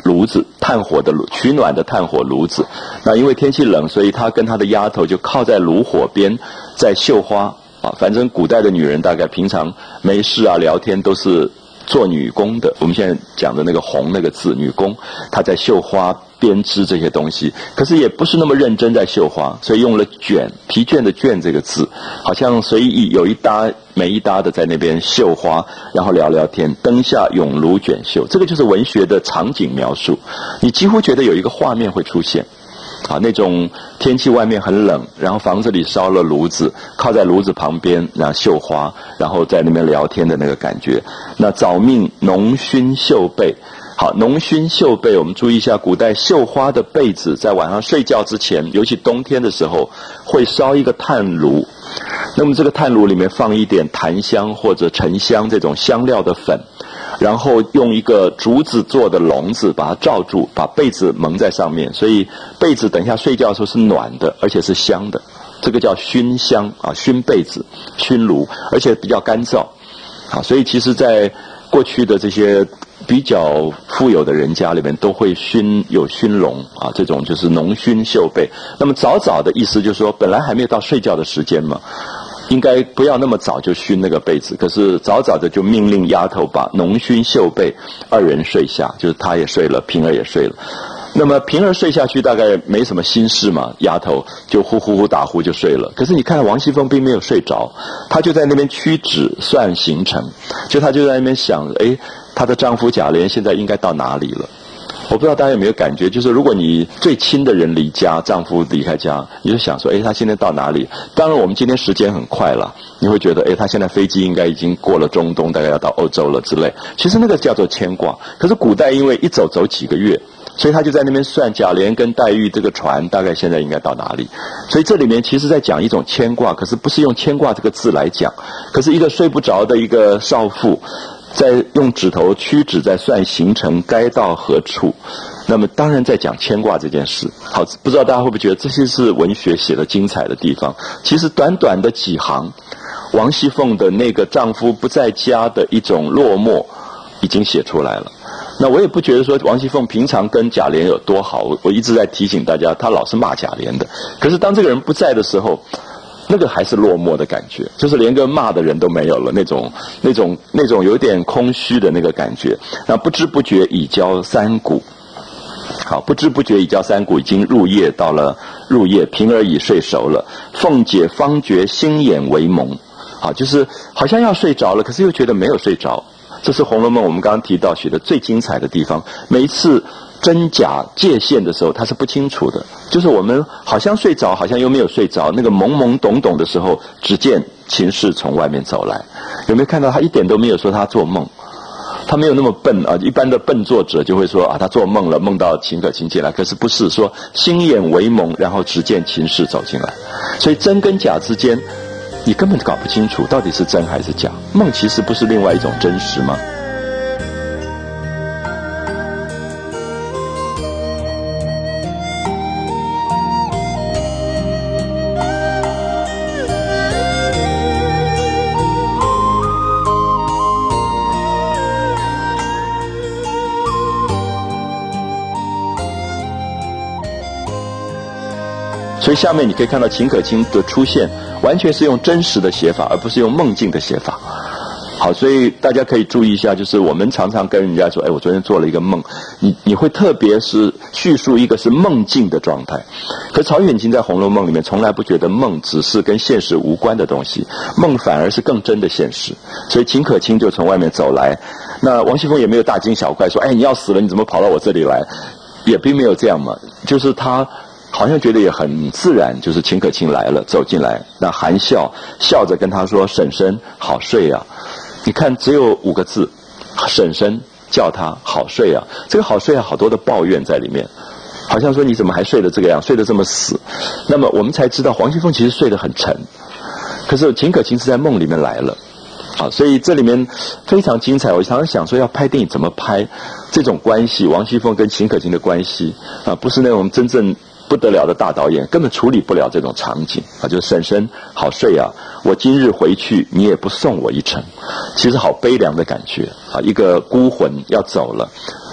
炉子，炭火的炉，取暖的炭火炉子。那因为天气冷，所以他跟他的丫头就靠在炉火边，在绣花啊。反正古代的女人大概平常没事啊，聊天都是做女工的。我们现在讲的那个红那个字，女工，她在绣花、编织这些东西，可是也不是那么认真在绣花，所以用了卷，疲倦的倦这个字，好像随意有一搭没一搭的在那边绣花，然后聊聊天，灯下永炉卷绣，这个就是文学的场景描述，你几乎觉得有一个画面会出现。啊，那种天气外面很冷，然后房子里烧了炉子，靠在炉子旁边，然后绣花，然后在那边聊天的那个感觉。那早命浓熏绣被，好，浓熏绣被，我们注意一下，古代绣花的被子在晚上睡觉之前，尤其冬天的时候，会烧一个炭炉。那么这个炭炉里面放一点檀香或者沉香这种香料的粉，然后用一个竹子做的笼子把它罩住，把被子蒙在上面，所以被子等一下睡觉的时候是暖的，而且是香的，这个叫熏香啊，熏被子、熏炉，而且比较干燥啊。所以其实在过去的这些比较富有的人家里面都会熏，有熏笼啊，这种就是浓熏绣被。那么早早的意思就是说，本来还没有到睡觉的时间嘛，应该不要那么早就熏那个被子，可是早早的就命令丫头把浓熏绣被，二人睡下，就是她也睡了，平儿也睡了。那么平儿睡下去大概没什么心事嘛，丫头就呼呼呼打呼就睡了。可是你看王熙凤并没有睡着，她就在那边屈指算行程，就她就在那边想，诶，她的丈夫贾琏现在应该到哪里了？我不知道大家有没有感觉，就是如果你最亲的人离家，丈夫离开家，你就想说，诶，他现在到哪里？当然我们今天时间很快了，你会觉得，诶，他现在飞机应该已经过了中东，大概要到欧洲了之类。其实那个叫做牵挂。可是古代因为一走走几个月，所以他就在那边算贾琏跟黛玉这个船大概现在应该到哪里。所以这里面其实在讲一种牵挂，可是不是用牵挂这个字来讲，可是一个睡不着的一个少妇，在用指头屈指在算行程该到何处，那么当然在讲牵挂这件事。好，不知道大家会不会觉得这些是文学写的精彩的地方？其实短短的几行，王熙凤的那个丈夫不在家的一种落寞已经写出来了。那我也不觉得说王熙凤平常跟贾琏有多好，我我一直在提醒大家，她老是骂贾琏的。可是当这个人不在的时候，那个还是落寞的感觉，就是连个骂的人都没有了，那种那种那种有点空虚的那个感觉。那不知不觉已交三鼓，好，不知不觉已交三鼓，已经入夜，到了入夜，平儿已睡熟了，凤姐方觉心眼为蒙，好，就是好像要睡着了，可是又觉得没有睡着。这是《红楼梦》我们刚刚提到写的最精彩的地方。每一次真假界限的时候，它是不清楚的，就是我们好像睡着，好像又没有睡着，那个懵懵懂懂的时候，只见秦氏从外面走来。有没有看到他一点都没有说他做梦？他没有那么笨啊！一般的笨作者就会说啊，他做梦了，梦到秦可卿进来。可是不是说心眼为蒙，然后只见秦氏走进来。所以真跟假之间，你根本搞不清楚到底是真还是假。梦其实不是另外一种真实吗？所以下面你可以看到秦可卿的出现完全是用真实的写法，而不是用梦境的写法。好，所以大家可以注意一下，就是我们常常跟人家说，哎，我昨天做了一个梦，你你会特别是叙述一个是梦境的状态。可曹雪芹在《红楼梦》里面从来不觉得梦只是跟现实无关的东西，梦反而是更真的现实。所以秦可卿就从外面走来，那王熙凤也没有大惊小怪说，哎，你要死了，你怎么跑到我这里来？也并没有这样嘛，就是他好像觉得也很自然，就是秦可卿来了，走进来，那含笑笑着跟他说：“婶婶好睡啊。”你看，只有五个字，婶婶叫他好睡啊。这个好睡啊，好多的抱怨在里面，好像说你怎么还睡得这个样，睡得这么死。那么我们才知道，黄熙凤其实睡得很沉，可是秦可卿是在梦里面来了。好，所以这里面非常精彩。我常常想说，要拍电影怎么拍这种关系，王熙凤跟秦可卿的关系啊，不是那种真正不得了的大导演根本处理不了这种场景啊，就是婶婶好睡啊，我今日回去你也不送我一程，其实好悲凉的感觉啊，一个孤魂要走了，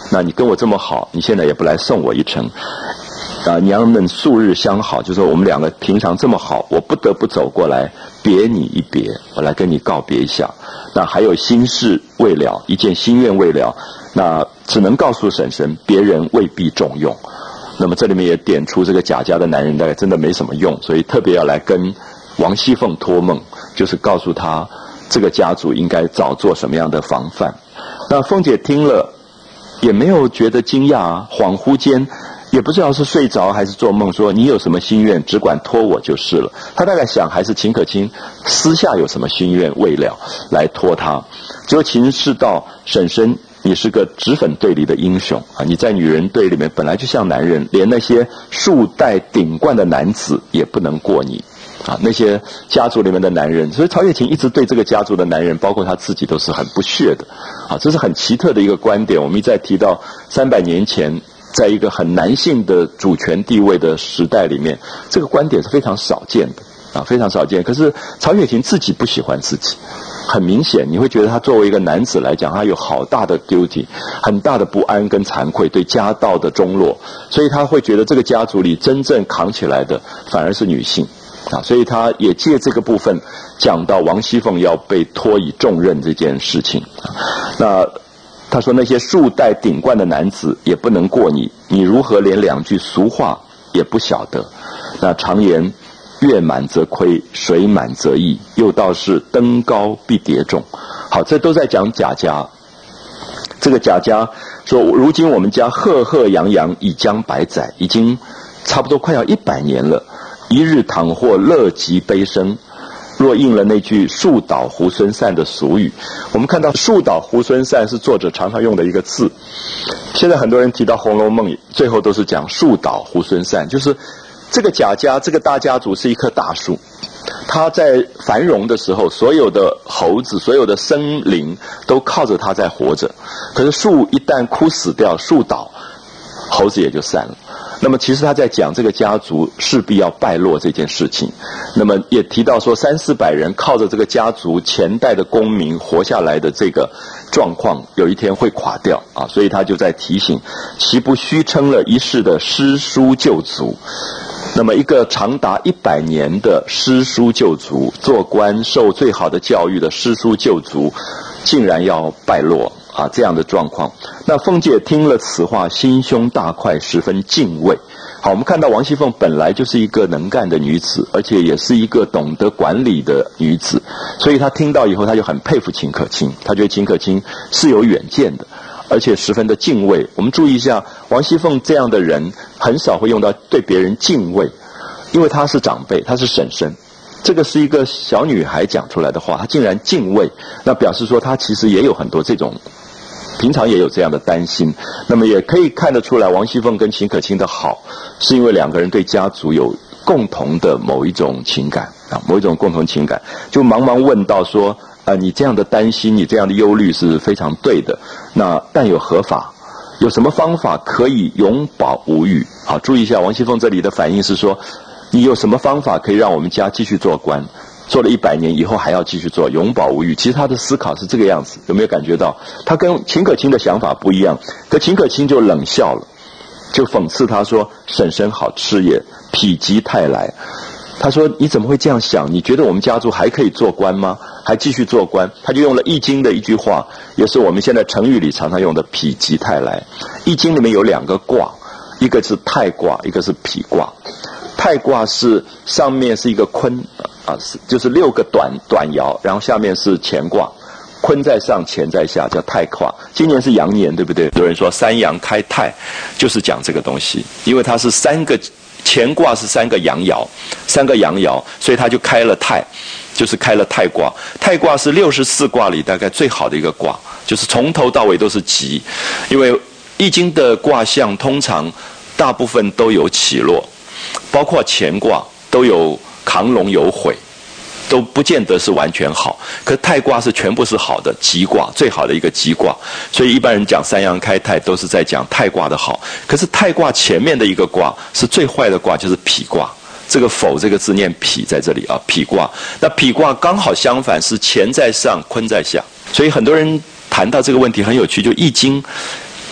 那你跟我这么好，你现在也不来送我一程。啊，娘们素日相好，就说我们两个平常这么好，我不得不走过来别你一别，我来跟你告别一下。那还有心事未了，一件心愿未了，那只能告诉婶婶，别人未必重用。那么这里面也点出这个贾家的男人大概真的没什么用，所以特别要来跟王熙凤托梦，就是告诉他这个家族应该早做什么样的防范。那凤姐听了也没有觉得惊讶啊，恍惚间也不知道是睡着还是做梦，说你有什么心愿只管托我就是了。他大概想还是秦可卿私下有什么心愿未了来托他。结果秦氏道，婶婶你是个脂粉队里的英雄啊！你在女人队里面本来就像男人，连那些数代顶冠的男子也不能过你啊！那些家族里面的男人，所以曹雪芹一直对这个家族的男人，包括他自己，都是很不屑的啊！这是很奇特的一个观点。我们一再提到，三百年前，在一个很男性的主权地位的时代里面，这个观点是非常少见的啊，非常少见。可是曹雪芹自己不喜欢自己。很明显，你会觉得他作为一个男子来讲，他有好大的 guilty， 很大的不安跟惭愧，对家道的中落，所以他会觉得这个家族里真正扛起来的反而是女性啊，所以他也借这个部分讲到王熙凤要被托以重任这件事情啊。那他说那些数代顶冠的男子也不能过你，你如何连两句俗话也不晓得？那常言月满则亏，水满则溢，又道是登高必跌重。好，这都在讲贾家。这个贾家说，如今我们家赫赫扬扬已将百载，已经差不多快要一百年了。一日倘或乐极悲生，若应了那句树倒猢狲散的俗语。我们看到树倒猢狲散是作者常常用的一个字。现在很多人提到《红楼梦》，最后都是讲树倒猢狲散，就是这个贾家这个大家族是一棵大树，它在繁荣的时候，所有的猴子所有的生灵都靠着它在活着，可是树一旦枯死掉，树倒，猴子也就散了。那么其实他在讲这个家族势必要败落这件事情，那么也提到说三四百人靠着这个家族前代的功名活下来的这个状况有一天会垮掉啊，所以他就在提醒，岂不虚称了一世的诗书旧族。那么一个长达一百年的诗书旧族，做官受最好的教育的诗书旧族，竟然要败落啊，这样的状况。那凤姐听了此话，心胸大快，十分敬畏。好，我们看到王熙凤本来就是一个能干的女子，而且也是一个懂得管理的女子，所以她听到以后，她就很佩服秦可卿，她觉得秦可卿是有远见的，而且十分的敬畏。我们注意一下，王熙凤这样的人很少会用到对别人敬畏，因为她是长辈，她是婶婶，这个是一个小女孩讲出来的话，她竟然敬畏，那表示说她其实也有很多这种平常也有这样的担心。那么也可以看得出来，王熙凤跟秦可卿的好，是因为两个人对家族有共同的某一种情感啊，某一种共同情感。就茫茫问到说，啊、呃，你这样的担心，你这样的忧虑是非常对的。那但有何法？有什么方法可以永保无虞？好，注意一下，王熙凤这里的反应是说，你有什么方法可以让我们家继续做官？做了一百年以后还要继续做，永保无虞。其实他的思考是这个样子，有没有感觉到？他跟秦可卿的想法不一样，可秦可卿就冷笑了，就讽刺他说：“婶婶好吃也，否极泰来。”他说：“你怎么会这样想？你觉得我们家族还可以做官吗？还继续做官？”他就用了《易经》的一句话，也是我们现在成语里常常用的“否极泰来”。《易经》里面有两个卦，一个是泰卦，一个是否卦。泰卦是上面是一个坤啊，就是六个短短爻，然后下面是乾卦，坤在上，乾在下，叫泰卦。今年是羊年，对不对？有人说三阳开泰，就是讲这个东西，因为它是三个乾卦是三个阳爻，三个阳爻，所以它就开了泰，就是开了泰卦。泰卦是六十四卦里大概最好的一个卦，就是从头到尾都是吉，因为易经的卦象通常大部分都有起落。包括乾卦都有亢龙有悔，都不见得是完全好。可是泰卦是全部是好的吉卦，最好的一个吉卦。所以一般人讲三阳开泰，都是在讲泰卦的好。可是泰卦前面的一个卦是最坏的卦，就是否卦。这个否这个字念否在这里啊，否卦。那否卦刚好相反，是乾在上，坤在下。所以很多人谈到这个问题很有趣，就易经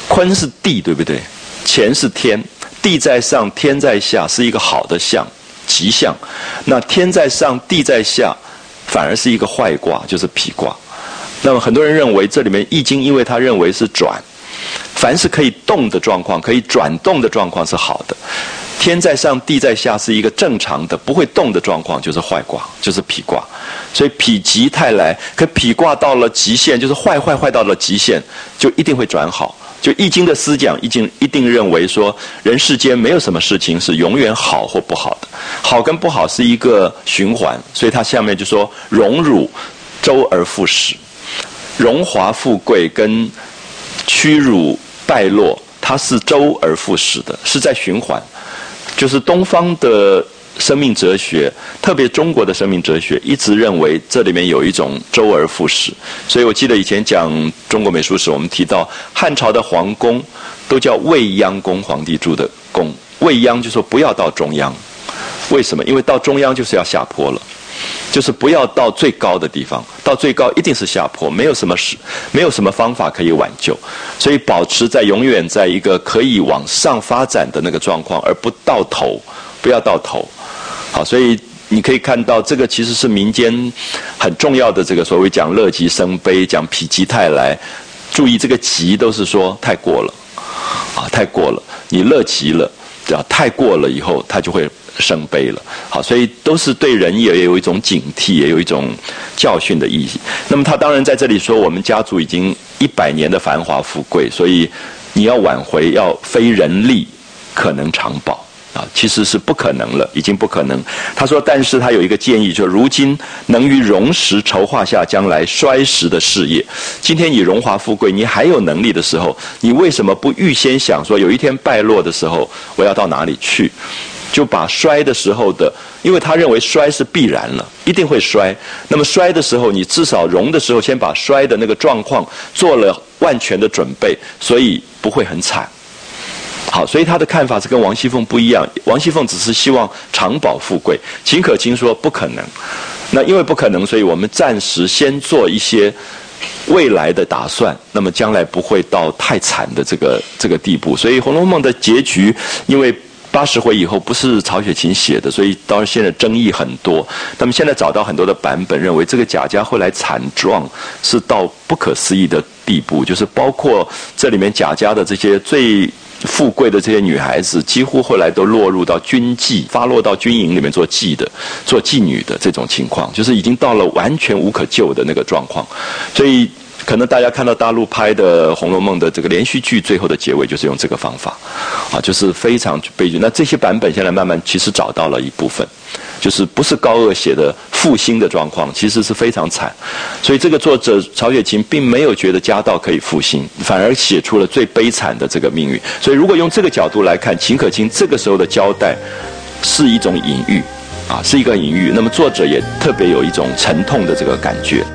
坤是地，对不对？乾是天，地在上，天在下，是一个好的象，吉象。那天在上，地在下，反而是一个坏卦，就是否卦。那么很多人认为这里面《易经》，因为他认为是转，凡是可以动的状况，可以转动的状况是好的。天在上，地在下是一个正常的不会动的状况，就是坏卦，就是否卦。所以否极泰来，可否卦到了极限，就是坏坏坏到了极限，就一定会转好。就《易经》的思讲，易经一定认为说，人世间没有什么事情是永远好或不好的，好跟不好是一个循环。所以他下面就说：荣辱周而复始，荣华富贵跟屈辱败落，它是周而复始的，是在循环。就是东方的生命哲学，特别中国的生命哲学，一直认为这里面有一种周而复始。所以我记得以前讲中国美术史，我们提到汉朝的皇宫都叫未央宫，皇帝住的宫。未央就说不要到中央，为什么？因为到中央就是要下坡了，就是不要到最高的地方，到最高一定是下坡，没有什么事，没有什么方法可以挽救，所以保持在永远在一个可以往上发展的那个状况，而不到头，不要到头。好，所以你可以看到，这个其实是民间很重要的这个所谓讲乐极生悲，讲否极泰来。注意这个极都是说太过了，啊，太过了，你乐极了，只要太过了以后，它就会生悲了。好，所以都是对人也有一种警惕，也有一种教训的意义。那么他当然在这里说，我们家族已经一百年的繁华富贵，所以你要挽回，要非人力可能长保。啊，其实是不可能了，已经不可能。他说，但是他有一个建议，就是如今能于荣时筹划下将来衰时的事业。今天你荣华富贵，你还有能力的时候，你为什么不预先想说，有一天败落的时候，我要到哪里去？就把衰的时候的，因为他认为衰是必然了，一定会衰。那么衰的时候，你至少荣的时候，先把衰的那个状况做了万全的准备，所以不会很惨。好，所以他的看法是跟王熙凤不一样。王熙凤只是希望长保富贵，秦可卿说不可能。那因为不可能，所以我们暂时先做一些未来的打算，那么将来不会到太惨的这个这个地步。所以《红楼梦》的结局，因为八十回以后不是曹雪芹写的，所以当然现在争议很多。那么现在找到很多的版本，认为这个贾家后来惨状是到不可思议的地步，就是包括这里面贾家的这些最富贵的这些女孩子，几乎后来都落入到军妓，发落到军营里面做妓的、做妓女的这种情况，就是已经到了完全无可救的那个状况。所以可能大家看到大陆拍的《红楼梦》的这个连续剧，最后的结尾就是用这个方法，啊，就是非常悲剧。那这些版本现在慢慢其实找到了一部分，就是不是高鹗写的复兴的状况，其实是非常惨。所以这个作者曹雪芹并没有觉得家道可以复兴，反而写出了最悲惨的这个命运。所以如果用这个角度来看，秦可卿这个时候的交代是一种隐喻，啊，是一个隐喻。那么作者也特别有一种沉痛的这个感觉。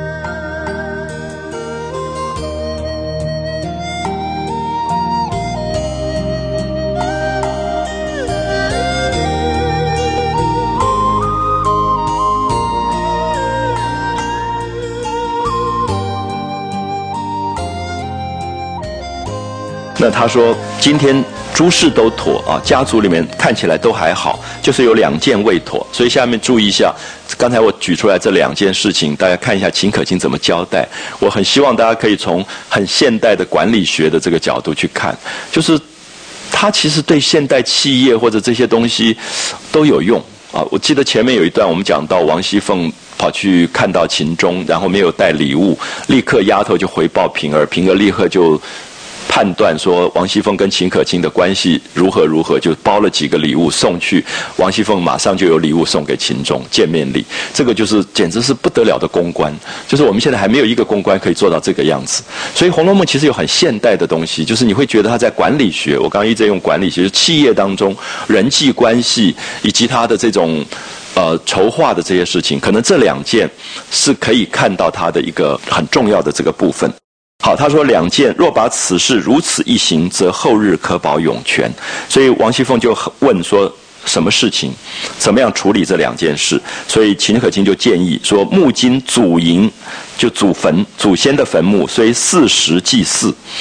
那他说，今天诸事都妥啊，家族里面看起来都还好，就是有两件未妥。所以下面注意一下，刚才我举出来这两件事情，大家看一下秦可卿怎么交代。我很希望大家可以从很现代的管理学的这个角度去看，就是他其实对现代企业或者这些东西都有用啊。我记得前面有一段我们讲到王熙凤跑去看到秦钟，然后没有带礼物，立刻丫头就回报平儿，平儿立刻就判断说王熙凤跟秦可卿的关系如何如何，就包了几个礼物送去，王熙凤马上就有礼物送给秦钟，见面礼。这个就是简直是不得了的公关，就是我们现在还没有一个公关可以做到这个样子。所以《红楼梦》其实有很现代的东西，就是你会觉得它在管理学，我刚刚一直在用管理学，就是企业当中人际关系以及它的这种呃筹划的这些事情，可能这两件是可以看到它的一个很重要的这个部分。好，他说两件，若把此事如此一行，则后日可保永全。所以王熙凤就问说，什么事情，怎么样处理这两件事？所以秦可卿就建议说，木今祖茔，就祖坟，祖先的坟墓，虽四时祭祀，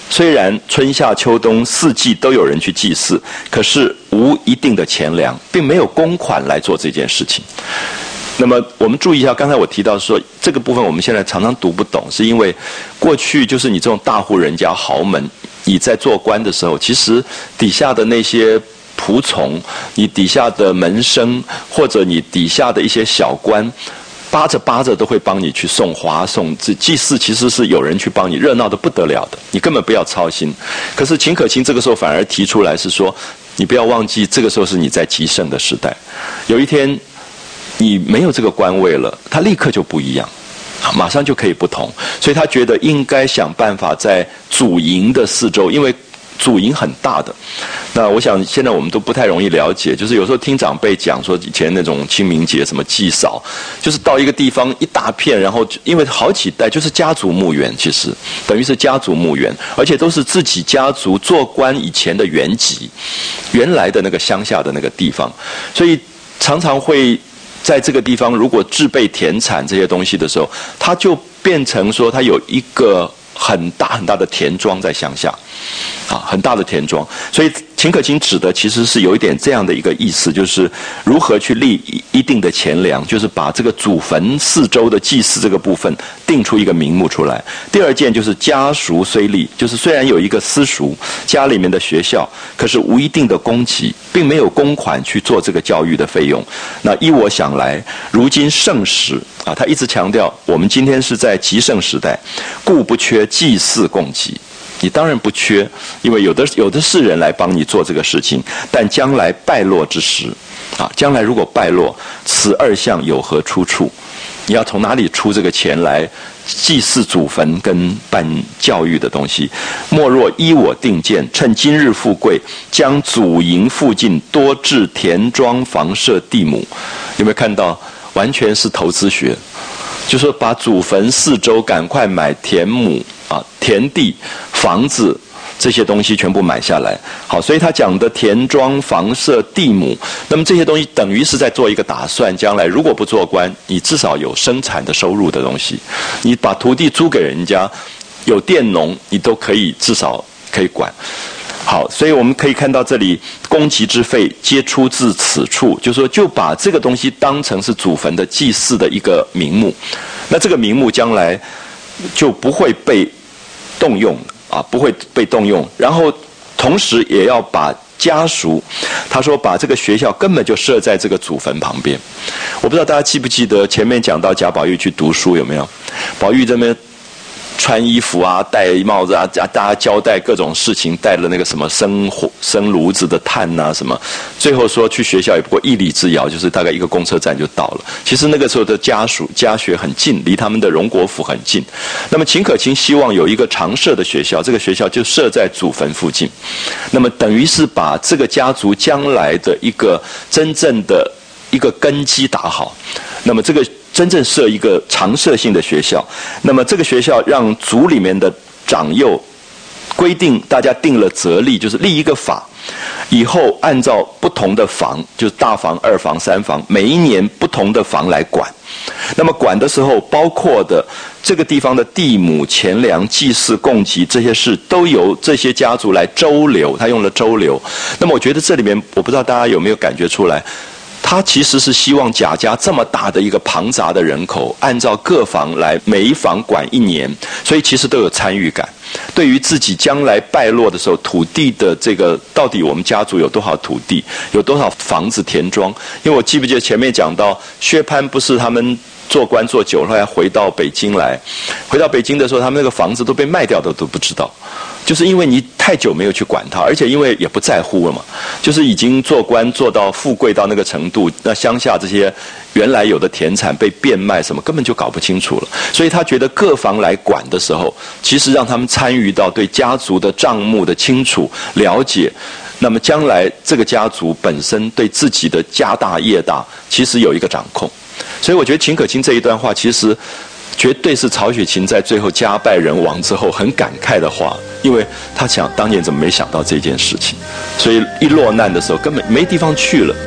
虽然春夏秋冬四季都有人去祭祀，可是无一定的钱粮，并没有公款来做这件事情。那么我们注意一下，刚才我提到说这个部分我们现在常常读不懂，是因为过去就是你这种大户人家豪门，你在做官的时候，其实底下的那些仆从，你底下的门生，或者你底下的一些小官，扒着扒着都会帮你去送花送祭，祭祀其实是有人去帮你，热闹得不得了的，你根本不要操心。可是秦可卿这个时候反而提出来是说，你不要忘记这个时候是你在极盛的时代，有一天你没有这个官位了，他立刻就不一样，马上就可以不同。所以他觉得应该想办法在主营的四周，因为主营很大的。那我想现在我们都不太容易了解，就是有时候听长辈讲说以前那种清明节什么祭扫，就是到一个地方一大片，然后因为好几代就是家族墓园，其实等于是家族墓园，而且都是自己家族做官以前的原籍，原来的那个乡下的那个地方，所以常常会在这个地方如果制备田产这些东西的时候，它就变成说它有一个很大很大的田庄在乡下，啊，很大的田庄。所以秦可卿指的其实是有一点这样的一个意思，就是如何去立一定的钱粮，就是把这个祖坟四周的祭祀这个部分定出一个名目出来。第二件就是家塾虽立，就是虽然有一个私塾，家里面的学校，可是无一定的供给，并没有公款去做这个教育的费用。那依我想来，如今盛时啊，他一直强调我们今天是在极盛时代，故不缺祭祀供给。你当然不缺，因为有的有的是人来帮你做这个事情，但将来败落之时，啊，将来如果败落，此二项有何出处？你要从哪里出这个钱来祭祀祖坟跟办教育的东西？莫若依我定见，趁今日富贵，将祖营附近多置田庄房舍地亩。有没有看到？完全是投资学，就说把祖坟四周赶快买田亩啊、田地、房子这些东西全部买下来。好，所以他讲的田庄、房舍、地亩，那么这些东西等于是在做一个打算，将来如果不做官，你至少有生产的收入的东西。你把土地租给人家，有佃农，你都可以至少可以管。好，所以我们可以看到这里供给之费皆出自此处，就是说就把这个东西当成是祖坟的祭祀的一个名目，那这个名目将来就不会被动用啊，不会被动用。然后同时也要把家塾，他说把这个学校根本就设在这个祖坟旁边。我不知道大家记不记得前面讲到贾宝玉去读书有没有？宝玉这边穿衣服啊，戴帽子啊，大家交代各种事情，带了那个什么生火生炉子的炭啊什么，最后说去学校也不过一里之遥，就是大概一个公车站就到了。其实那个时候的家属家学很近，离他们的荣国府很近。那么秦可卿希望有一个常设的学校，这个学校就设在祖坟附近，那么等于是把这个家族将来的一个真正的一个根基打好。那么这个真正设一个常设性的学校，那么这个学校让族里面的长幼规定，大家定了则例，就是立一个法，以后按照不同的房，就是大房、二房、三房，每一年不同的房来管。那么管的时候，包括的这个地方的地亩、钱粮、祭祀、供给这些事，都由这些家族来周流。他用了周流。那么我觉得这里面，我不知道大家有没有感觉出来，他其实是希望贾家这么大的一个庞杂的人口，按照各房来，每一房管一年，所以其实都有参与感。对于自己将来败落的时候，土地的这个到底我们家族有多少土地，有多少房子田庄？因为我记不记得前面讲到薛蟠不是他们做官做久了，后来回到北京来，回到北京的时候，他们那个房子都被卖掉的都不知道。就是因为你太久没有去管它，而且因为也不在乎了嘛，就是已经做官做到富贵到那个程度，那乡下这些原来有的田产被变卖什么，根本就搞不清楚了。所以他觉得各房来管的时候，其实让他们参与到对家族的账目的清楚了解，那么将来这个家族本身对自己的家大业大，其实有一个掌控。所以我觉得秦可卿这一段话，其实绝对是曹雪芹在最后家败人亡之后很感慨的话，因为他想当年怎么没想到这件事情，所以一落难的时候根本没地方去了。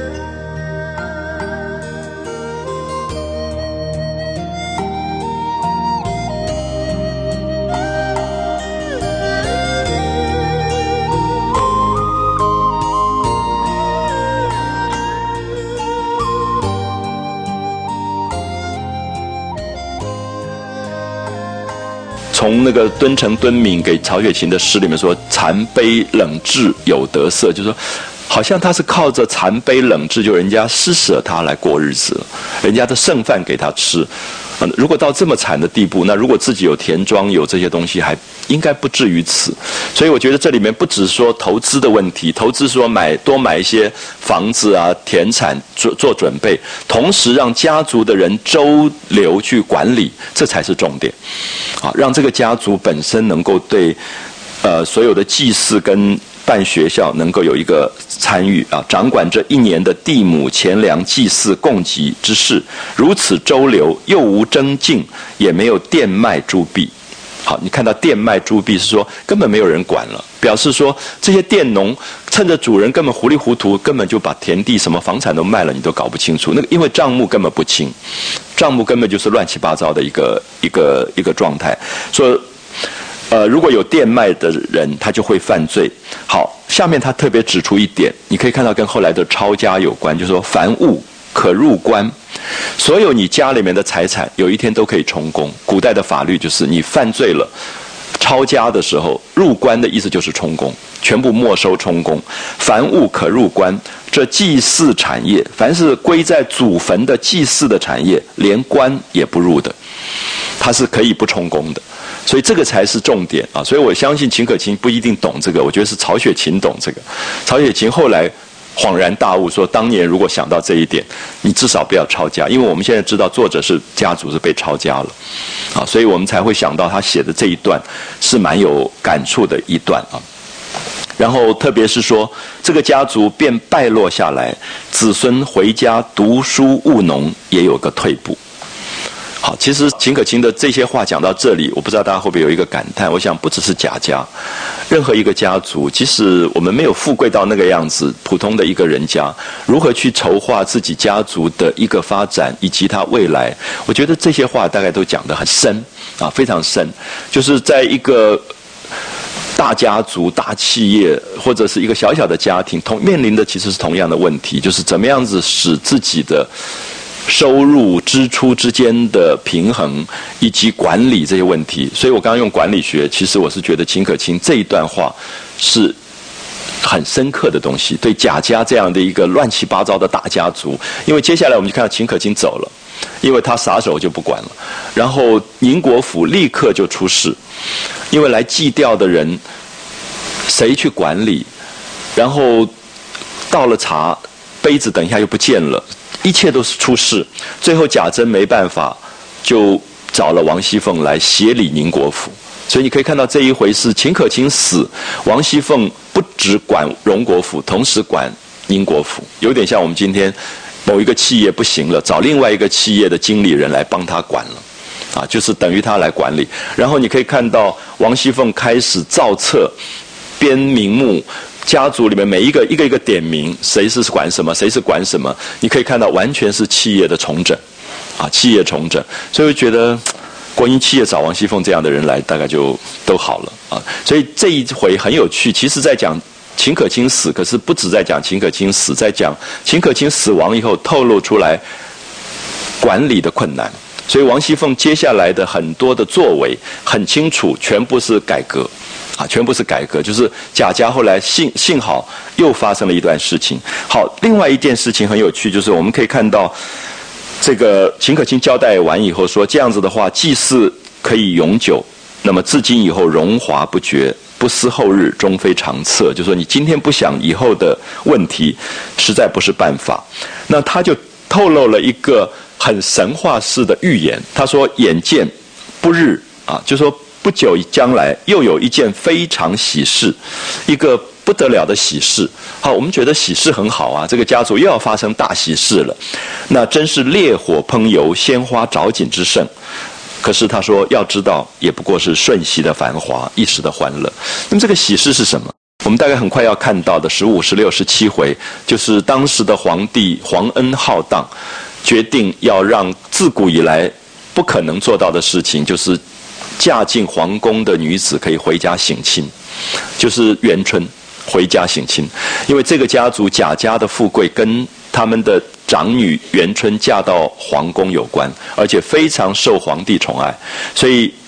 从那个敦诚敦敏给曹雪芹的诗里面说，残杯冷炙有得色，就是说，好像他是靠着残杯冷炙，就人家施舍他来过日子，人家的剩饭给他吃。嗯，如果到这么惨的地步，那如果自己有田庄有这些东西，还应该不至于此。所以我觉得这里面不只说投资的问题，投资说买多买一些房子啊、田产做做准备，同时让家族的人周流去管理，这才是重点。啊，让这个家族本身能够对呃所有的祭祀跟办学校能够有一个参与啊，掌管这一年的地亩、钱粮、祭祀、供给之事，如此周流，又无征竞，也没有佃卖诸弊。好，你看到佃卖诸弊是说根本没有人管了，表示说这些佃农趁着主人根本糊里糊涂，根本就把田地什么房产都卖了，你都搞不清楚。那个因为账目根本不清，账目根本就是乱七八糟的一个一个一个状态，说。呃，如果有佃卖的人，他就会犯罪。好，下面他特别指出一点，你可以看到跟后来的抄家有关，就是说凡物可入官，所有你家里面的财产，有一天都可以充公。古代的法律就是你犯罪了，抄家的时候，入官的意思就是充公，全部没收充公。凡物可入官，这祭祀产业，凡是归在祖坟的祭祀的产业，连官也不入的，它是可以不充公的。所以这个才是重点啊！所以我相信秦可卿不一定懂这个，我觉得是曹雪芹懂这个。曹雪芹后来恍然大悟，说当年如果想到这一点，你至少不要抄家，因为我们现在知道作者是家族是被抄家了，啊，所以我们才会想到他写的这一段是蛮有感触的一段啊。然后特别是说这个家族便败落下来，子孙回家读书务农也有个退步。好，其实秦可卿的这些话讲到这里，我不知道大家会不会有一个感叹，我想不只是贾家，任何一个家族，即使我们没有富贵到那个样子，普通的一个人家，如何去筹划自己家族的一个发展以及他未来，我觉得这些话大概都讲得很深啊，非常深，就是在一个大家族、大企业或者是一个小小的家庭，同面临的其实是同样的问题，就是怎么样子使自己的收入支出之间的平衡，以及管理这些问题。所以我刚刚用管理学，其实我是觉得秦可卿这一段话是很深刻的东西，对贾家这样的一个乱七八糟的大家族。因为接下来我们就看到秦可卿走了，因为他撒手就不管了，然后宁国府立刻就出事，因为来祭吊的人谁去管理，然后倒了茶，杯子等一下又不见了，一切都是出事。最后贾珍没办法，就找了王熙凤来协理宁国府。所以你可以看到这一回是秦可卿死，王熙凤不只管荣国府，同时管宁国府，有点像我们今天某一个企业不行了，找另外一个企业的经理人来帮他管了，啊，就是等于他来管理。然后你可以看到王熙凤开始造册、编名目。家族里面每一个一个一个点名，谁是管什么，谁是管什么，你可以看到完全是企业的重整，啊，企业重整。所以我觉得国营企业找王熙凤这样的人来，大概就都好了啊。所以这一回很有趣，其实在讲秦可卿死，可是不只在讲秦可卿死，在讲秦可卿死亡以后透露出来管理的困难。所以王熙凤接下来的很多的作为很清楚，全部是改革。啊，全部是改革，就是贾家后来幸幸好又发生了一段事情。好，另外一件事情很有趣，就是我们可以看到，这个秦可卿交代完以后说，这样子的话，祭祀可以永久，那么自今以后荣华不绝，不思后日，终非长策。就说你今天不想以后的问题，实在不是办法。那他就透露了一个很神话式的预言，他说：“眼见不日啊，就说。”不久将来又有一件非常喜事，一个不得了的喜事。好，我们觉得喜事很好啊，这个家族又要发生大喜事了，那真是烈火烹油、鲜花着锦之盛。可是他说，要知道也不过是瞬息的繁华，一时的欢乐。那么这个喜事是什么？我们大概很快要看到的十五、十六、十七回，就是当时的皇帝皇恩浩荡，决定要让自古以来不可能做到的事情，就是嫁进皇宫的女子可以回家省亲，就是元春回家省亲。因为这个家族贾家的富贵跟他们的长女元春嫁到皇宫有关，而且非常受皇帝宠爱，所以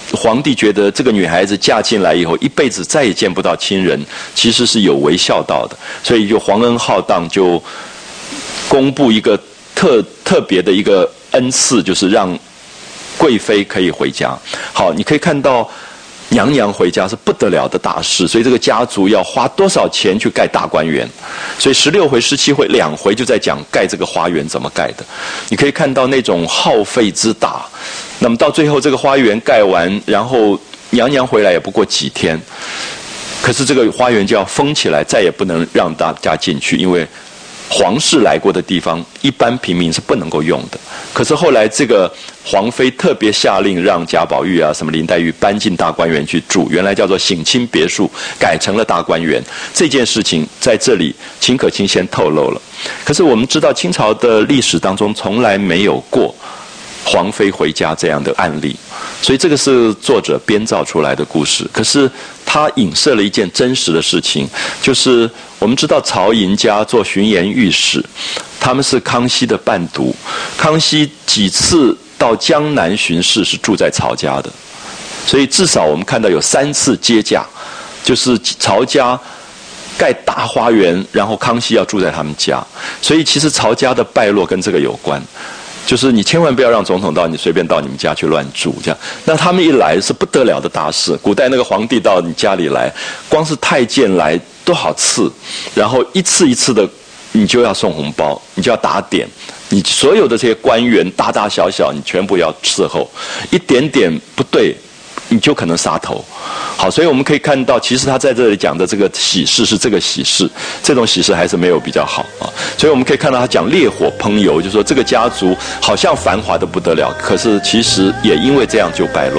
皇帝觉得这个女孩子嫁进来以后，一辈子再也见不到亲人，其实是有违孝道的，所以就皇恩浩荡，就公布一个特特别的一个恩赐，就是让贵妃可以回家。好，你可以看到娘娘回家是不得了的大事，所以这个家族要花多少钱去盖大观园，所以十六回、十七回两回就在讲盖这个花园怎么盖的。你可以看到那种耗费之大，那么到最后这个花园盖完，然后娘娘回来也不过几天，可是这个花园就要封起来，再也不能让大家进去，因为皇室来过的地方，一般平民是不能够用的。可是后来这个皇妃特别下令让贾宝玉啊、什么林黛玉搬进大观园去住，原来叫做省亲别墅，改成了大观园。这件事情在这里秦可卿先透露了。可是我们知道清朝的历史当中从来没有过皇妃回家这样的案例，所以这个是作者编造出来的故事。可是他影射了一件真实的事情，就是我们知道曹寅家做巡盐御史，他们是康熙的伴读，康熙几次到江南巡视是住在曹家的，所以至少我们看到有三次接驾，就是曹家盖大花园，然后康熙要住在他们家，所以其实曹家的败落跟这个有关。就是你千万不要让总统到你随便到你们家去乱住，这样，那他们一来是不得了的大事。古代那个皇帝到你家里来，光是太监来多少次，然后一次一次的，你就要送红包，你就要打点，你所有的这些官员大大小小，你全部要伺候，一点点不对，你就可能杀头。好，所以我们可以看到，其实他在这里讲的这个喜事是这个喜事，这种喜事还是没有比较好啊。所以我们可以看到他讲烈火烹油，就是说这个家族好像繁华的不得了，可是其实也因为这样就败落。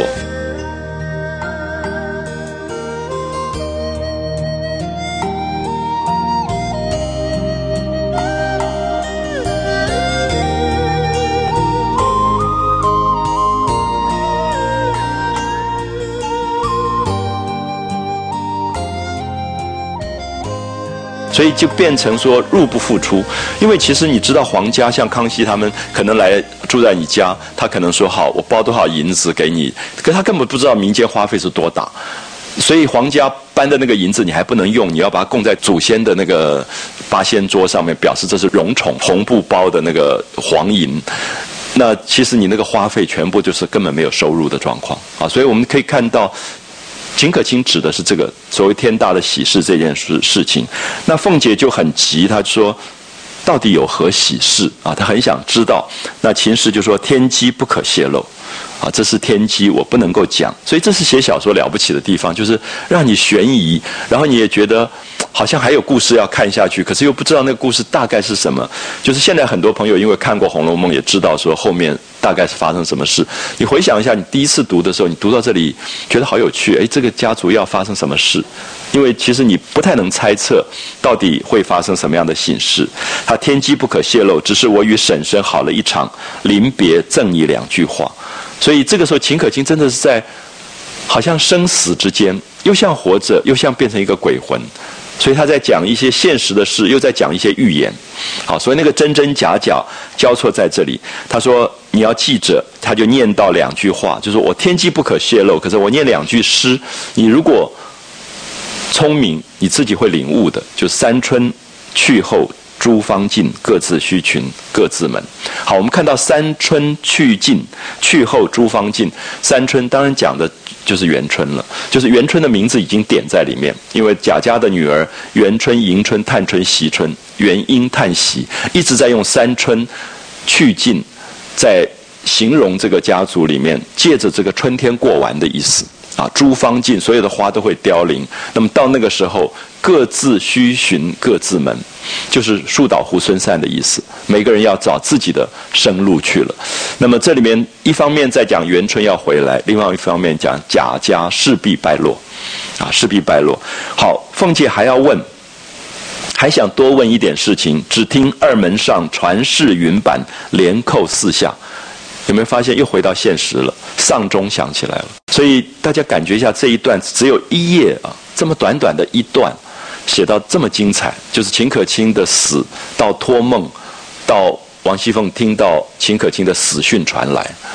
所以就变成说入不敷出，因为其实你知道皇家像康熙他们可能来住在你家，他可能说好我包多少银子给你，可他根本不知道民间花费是多大，所以皇家搬的那个银子你还不能用，你要把它供在祖先的那个八仙桌上面，表示这是荣宠，红布包的那个黄银。那其实你那个花费全部就是根本没有收入的状况啊，所以我们可以看到秦可卿指的是这个所谓天大的喜事这件事事情。那凤姐就很急，她说到底有何喜事啊？她很想知道。那秦时就说天机不可泄露啊，这是天机，我不能够讲。所以这是写小说了不起的地方，就是让你悬疑，然后你也觉得好像还有故事要看下去，可是又不知道那个故事大概是什么。就是现在很多朋友因为看过《红楼梦》，也知道说后面大概是发生什么事。你回想一下，你第一次读的时候，你读到这里觉得好有趣，哎，这个家族要发生什么事？因为其实你不太能猜测到底会发生什么样的喜事。他天机不可泄露，只是我与婶婶好了一场，临别赠你两句话。所以这个时候秦可卿真的是在好像生死之间，又像活着，又像变成一个鬼魂。所以他在讲一些现实的事，又在讲一些预言。好，所以那个真真假假交错在这里。他说你要记着，他就念到两句话，就是我天机不可泄露，可是我念两句诗，你如果聪明，你自己会领悟的。就三春去后诸芳尽，各自须群各自门。好，我们看到三春去尽，去后诸芳尽。三春当然讲的就是元春了，就是元春的名字已经点在里面，因为贾家的女儿元春、迎春、探春、惜春，元婴探惜，一直在用三春去尽，在形容这个家族里面，借着这个春天过完的意思啊，诸芳尽，所有的花都会凋零。那么到那个时候，各自须寻各自门，就是树倒猢狲散的意思。每个人要找自己的生路去了。那么这里面一方面在讲元春要回来，另外一方面讲贾家势必败落，啊，势必败落。好，凤姐还要问，还想多问一点事情。只听二门上传世云板，连扣四下。有没有发现又回到现实了？丧钟响起来了。所以大家感觉一下，这一段只有一页啊，这么短短的一段，写到这么精彩，就是秦可卿的死到托梦，到王熙凤听到秦可卿的死讯传来，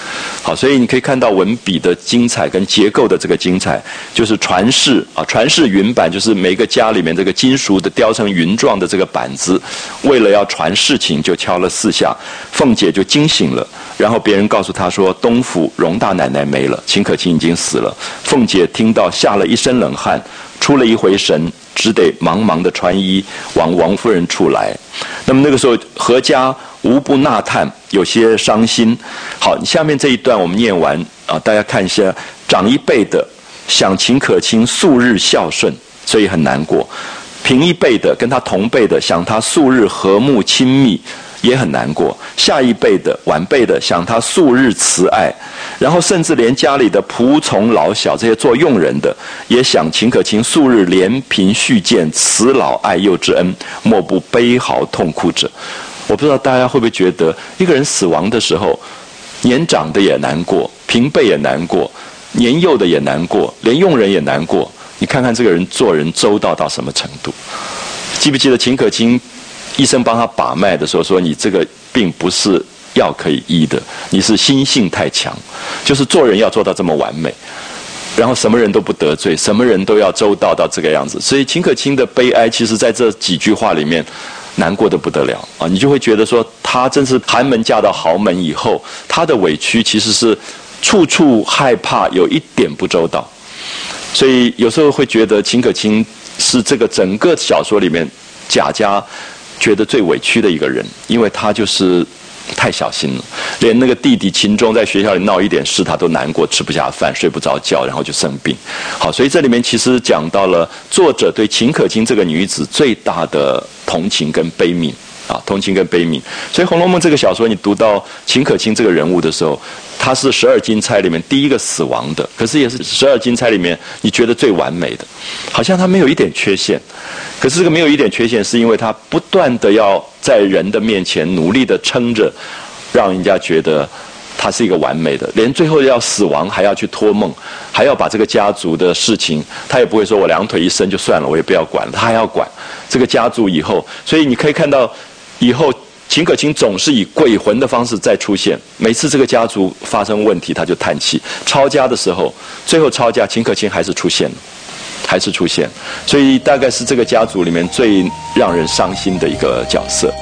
好，所以你可以看到文笔的精彩跟结构的这个精彩，就是传世啊，传世云板就是每个家里面这个金属的雕成云状的这个板子，为了要传事情就敲了四下，凤姐就惊醒了，然后别人告诉她说东府荣大奶奶没了，秦可卿已经死了。凤姐听到吓了一身冷汗，出了一回神，只得忙忙的穿衣往王夫人处来。那么那个时候何家无不纳叹，有些伤心。好，下面这一段我们念完啊，大家看一下，长一辈的想秦可卿素日孝顺，所以很难过；平一辈的跟他同辈的想他素日和睦亲密，也很难过；下一辈的晚辈的想他素日慈爱，然后甚至连家里的仆从老小这些做佣人的，也想秦可卿素日怜贫恤贱，慈老爱幼之恩，莫不悲嚎痛哭者。我不知道大家会不会觉得，一个人死亡的时候，年长的也难过，平辈也难过，年幼的也难过，连佣人也难过。你看看这个人做人周到到什么程度？记不记得秦可卿医生帮他把脉的时候说，你这个病不是药可以医的，你是心性太强，就是做人要做到这么完美，然后什么人都不得罪，什么人都要周到到这个样子。所以秦可卿的悲哀，其实在这几句话里面难过得不得了啊！你就会觉得说，她真是寒门嫁到豪门以后，她的委屈其实是处处害怕有一点不周到。所以有时候会觉得秦可卿是这个整个小说里面贾家觉得最委屈的一个人，因为他就是太小心了，连那个弟弟秦钟在学校里闹一点事，他都难过，吃不下饭，睡不着觉，然后就生病。好，所以这里面其实讲到了作者对秦可卿这个女子最大的同情跟悲悯啊，同情跟悲悯。所以《红楼梦》这个小说，你读到秦可卿这个人物的时候，她是十二金钗里面第一个死亡的，可是也是十二金钗里面你觉得最完美的，好像她没有一点缺陷。可是这个没有一点缺陷，是因为她不断的要在人的面前努力的撑着，让人家觉得她是一个完美的，连最后要死亡还要去托梦，还要把这个家族的事情，她也不会说我两腿一伸就算了，我也不要管了，她还要管这个家族以后。所以你可以看到以后秦可卿总是以鬼魂的方式再出现，每次这个家族发生问题，他就叹气。抄家的时候，最后抄家，秦可卿还是出现了，还是出现，所以大概是这个家族里面最让人伤心的一个角色。